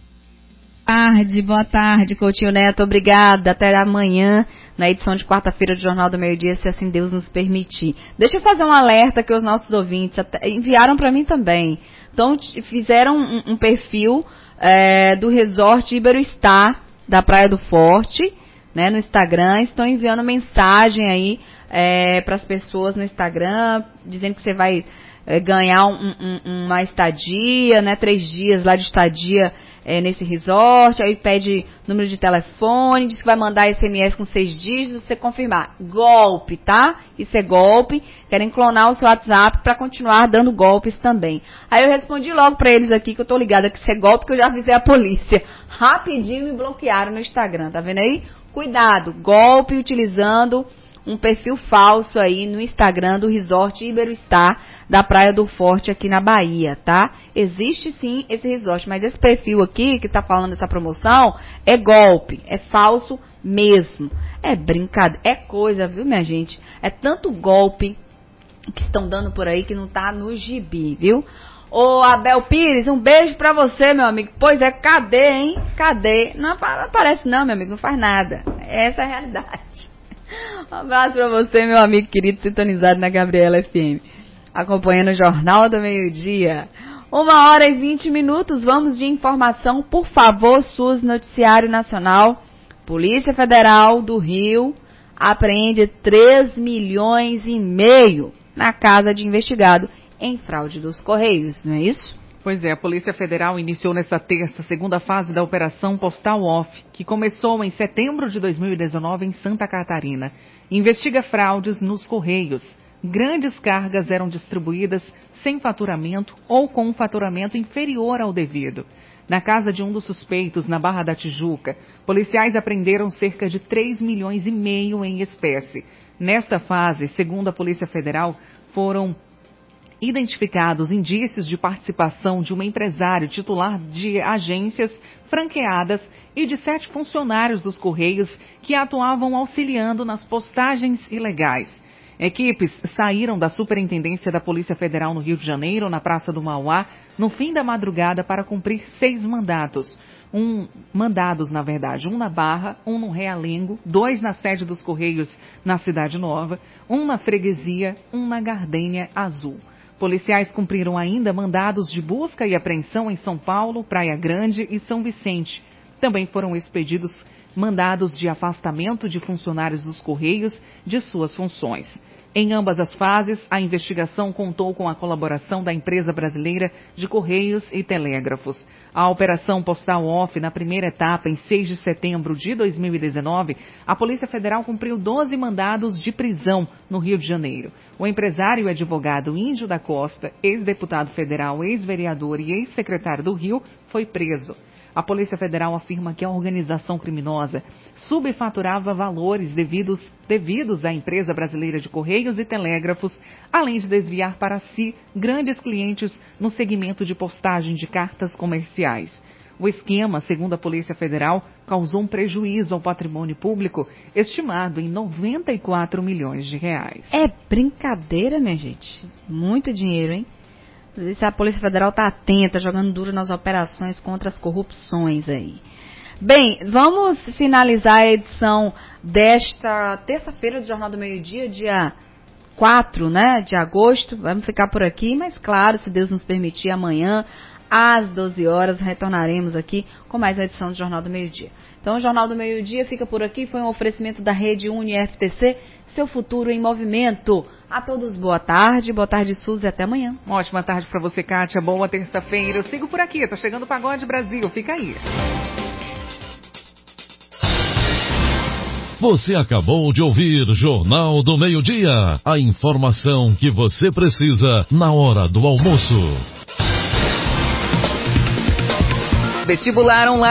Boa tarde, Coutinho Neto. Obrigada. Até amanhã, na edição de quarta-feira do Jornal do Meio-Dia, se assim Deus nos permitir. Deixa eu fazer um alerta que os nossos ouvintes enviaram para mim também. Então, fizeram um perfil do Resort Iberostar, da Praia do Forte, né, no Instagram. Estão enviando mensagem aí para as pessoas no Instagram, dizendo que você vai ganhar uma estadia, né, 3 dias lá de estadia nesse resort. Aí pede número de telefone, diz que vai mandar SMS com 6 dígitos, você confirmar. Golpe, tá? Isso é golpe. Querem clonar o seu WhatsApp para continuar dando golpes também. Aí eu respondi logo para eles aqui que eu tô ligada que isso é golpe, que eu já avisei a polícia. Rapidinho me bloquearam no Instagram, tá vendo aí? Cuidado, golpe utilizando um perfil falso aí no Instagram do Resort Iberostar da Praia do Forte aqui na Bahia, tá? Existe sim esse resort, mas esse perfil aqui que tá falando dessa promoção é golpe, é falso mesmo. É brincadeira, é coisa, viu, minha gente? É tanto golpe que estão dando por aí que não tá no gibi, viu? Ô, Abel Pires, um beijo pra você, meu amigo. Pois é, cadê, hein? Cadê? Não aparece não, meu amigo, não faz nada. Essa é a realidade. Um abraço pra você, meu amigo querido, sintonizado na Gabriela FM, acompanhando o Jornal do Meio-Dia. 1h20. Vamos de informação, por favor, SUS Noticiário Nacional. Polícia Federal do Rio apreende 3,5 milhões na casa de investigado em fraude dos Correios, não é isso? Pois é, a Polícia Federal iniciou nesta terça a segunda fase da Operação Postal Off, que começou em setembro de 2019 em Santa Catarina. Investiga fraudes nos Correios. Grandes cargas eram distribuídas sem faturamento ou com um faturamento inferior ao devido. Na casa de um dos suspeitos, na Barra da Tijuca, policiais apreenderam cerca de 3,5 milhões em espécie. Nesta fase, segundo a Polícia Federal, foram identificados indícios de participação de um empresário titular de agências franqueadas e de 7 funcionários dos Correios que atuavam auxiliando nas postagens ilegais. Equipes saíram da Superintendência da Polícia Federal no Rio de Janeiro, na Praça do Mauá, no fim da madrugada para cumprir 6 mandados. Um na Barra, um no Realengo, 2 na sede dos Correios na Cidade Nova, um na Freguesia, um na Gardênia Azul. Policiais cumpriram ainda mandados de busca e apreensão em São Paulo, Praia Grande e São Vicente. Também foram expedidos mandados de afastamento de funcionários dos Correios de suas funções. Em ambas as fases, a investigação contou com a colaboração da Empresa Brasileira de Correios e Telégrafos. A Operação Postal Off, na primeira etapa, em 6 de setembro de 2019, a Polícia Federal cumpriu 12 mandados de prisão no Rio de Janeiro. O empresário e advogado Índio da Costa, ex-deputado federal, ex-vereador e ex-secretário do Rio, foi preso. A Polícia Federal afirma que a organização criminosa subfaturava valores devidos à Empresa Brasileira de Correios e Telégrafos, além de desviar para si grandes clientes no segmento de postagem de cartas comerciais. O esquema, segundo a Polícia Federal, causou um prejuízo ao patrimônio público estimado em 94 milhões de reais. É brincadeira, minha gente. Muito dinheiro, hein? Se a Polícia Federal está atenta, jogando duro nas operações contra as corrupções aí. Bem, vamos finalizar a edição desta terça-feira do Jornal do Meio-Dia, dia 4, de agosto. Vamos ficar por aqui, mas claro, se Deus nos permitir, amanhã, às 12 horas, retornaremos aqui com mais uma edição do Jornal do Meio-Dia. Então, o Jornal do Meio-Dia fica por aqui. Foi um oferecimento da Rede UniFTC, seu futuro em movimento. A todos, boa tarde Suzy, até amanhã. Uma ótima tarde para você, Kátia. Boa terça-feira. Eu sigo por aqui, tá chegando o Pagode Brasil. Fica aí. Você acabou de ouvir Jornal do Meio-Dia. A informação que você precisa na hora do almoço. Vestibular online.